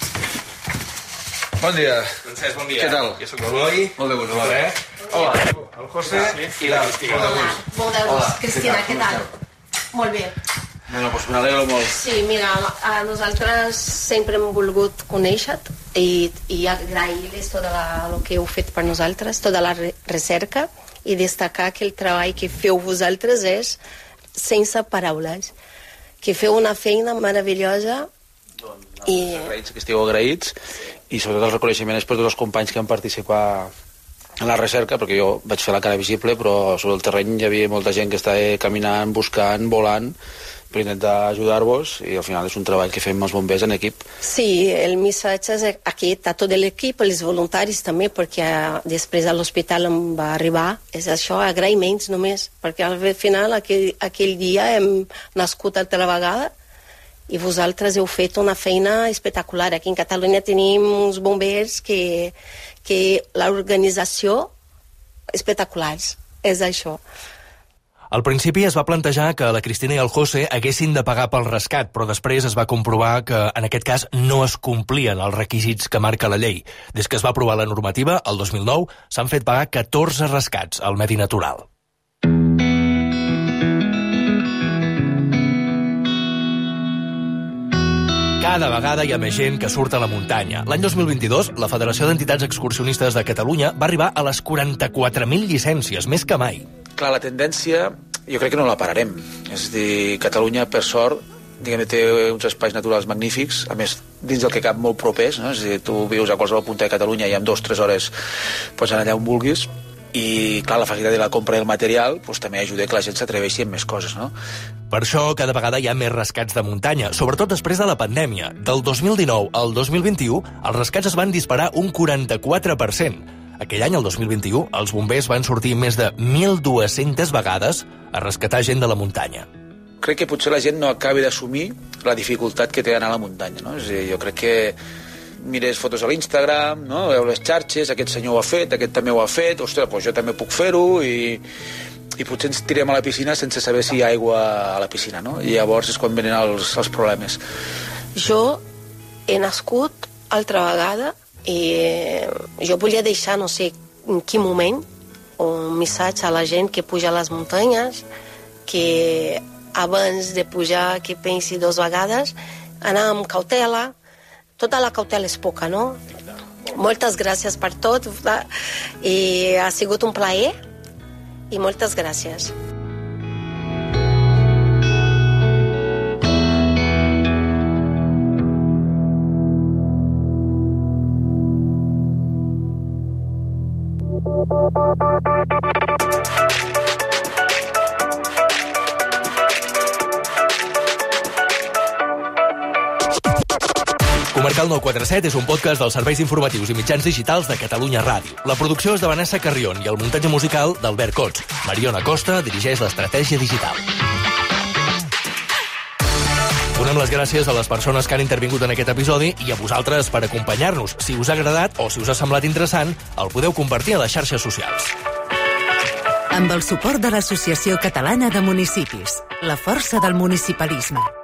Bon dia. Francesc, bon dia. Què tal? Jo soc l'Eloi. Molt de gust. Hola. El José i la Cristina. Molt de gust. Cristina, què tal? Molt bé. Bueno, doncs me n'alegro molt. Sí, mira, a nosaltres sempre hem volgut conèixer-te i agrair-les tot el que heu fet per nosaltres, tota la recerca, i destacar que el treball que feu vosaltres és sense paraules, que feu una feina meravellosa. Agraïts, que estigueu agraïts, i sobretot el reconeixement és per tots els companys que han participat en la recerca, perquè jo vaig fer la cara visible, però sobre el terreny hi havia molta gent que estava caminant, buscant, volant, per intentar ajudar-vos, i al final és un treball que fem els bombers en equip. Sí, el missatge és aquest a tot l'equip, els voluntaris també, perquè després a l'hospital em va arribar, és això, agraïments només, perquè al final aquell dia hem nascut altra vegada, i vosaltres heu fet una feina espectacular. Aquí en Catalunya tenim uns bombers que l'organització espectaculars. És això. Al principi es va plantejar que la Cristina i el José haguessin de pagar pel rescat, però després es va comprovar que en aquest cas no es complien els requisits que marca la llei. Des que es va aprovar la normativa, el 2009, s'han fet pagar 14 rescats al medi natural. Cada vegada hi ha més gent que surt a la muntanya. L'any 2022, la Federació d'Entitats Excursionistes de Catalunya va arribar a les 44.000 llicències, més que mai. Clar, la tendència jo crec que no la pararem. És a dir, Catalunya, per sort, té uns espais naturals magnífics, a més, dins del que cap molt propers, no? És a dir, tu vius a qualsevol punta de Catalunya i en 2-3 hores pots anar allà on vulguis, i clar, la facilitat de la compra del material també ajuda que la gent s'atreveixi amb més coses, no? Per això, cada vegada hi ha més rescats de muntanya, sobretot després de la pandèmia. Del 2019 al 2021, els rescats es van disparar un 44%. Aquell any, el 2021, els bombers van sortir més de 1.200 vegades a rescatar gent de la muntanya. Crec que potser la gent no acabi d'assumir la dificultat que té anar a la muntanya, no? És a dir, jo crec que mires fotos a l'Instagram, no? Veu les xarxes, aquest senyor ho ha fet, aquest també ho ha fet, ostres, doncs jo també puc fer-ho, i potser ens tirem a la piscina sense saber si hi ha aigua a la piscina, no? I llavors és quan venen els problemes. Jo he nascut altra vegada i jo volia deixar, no sé en quin moment, un missatge a la gent que puja a les muntanyes, que abans de pujar que pensi 2 vegades, anar amb cautela, tota la cautela és poca, no? Moltes gràcies per tot i ha sigut un plaer i moltes gràcies. Comarcal 947 és un podcast dels serveis informatius i mitjans digitals de Catalunya Ràdio. La producció és de Vanessa Carrion i el muntatge musical d'Albert Cots. Mariona Costa dirigeix l'estratègia digital. Donem les gràcies a les persones que han intervingut en aquest episodi i a vosaltres per acompanyar-nos. Si us ha agradat o si us ha semblat interessant, el podeu compartir a les xarxes socials. Amb el suport de l'Associació Catalana de Municipis, la força del municipalisme.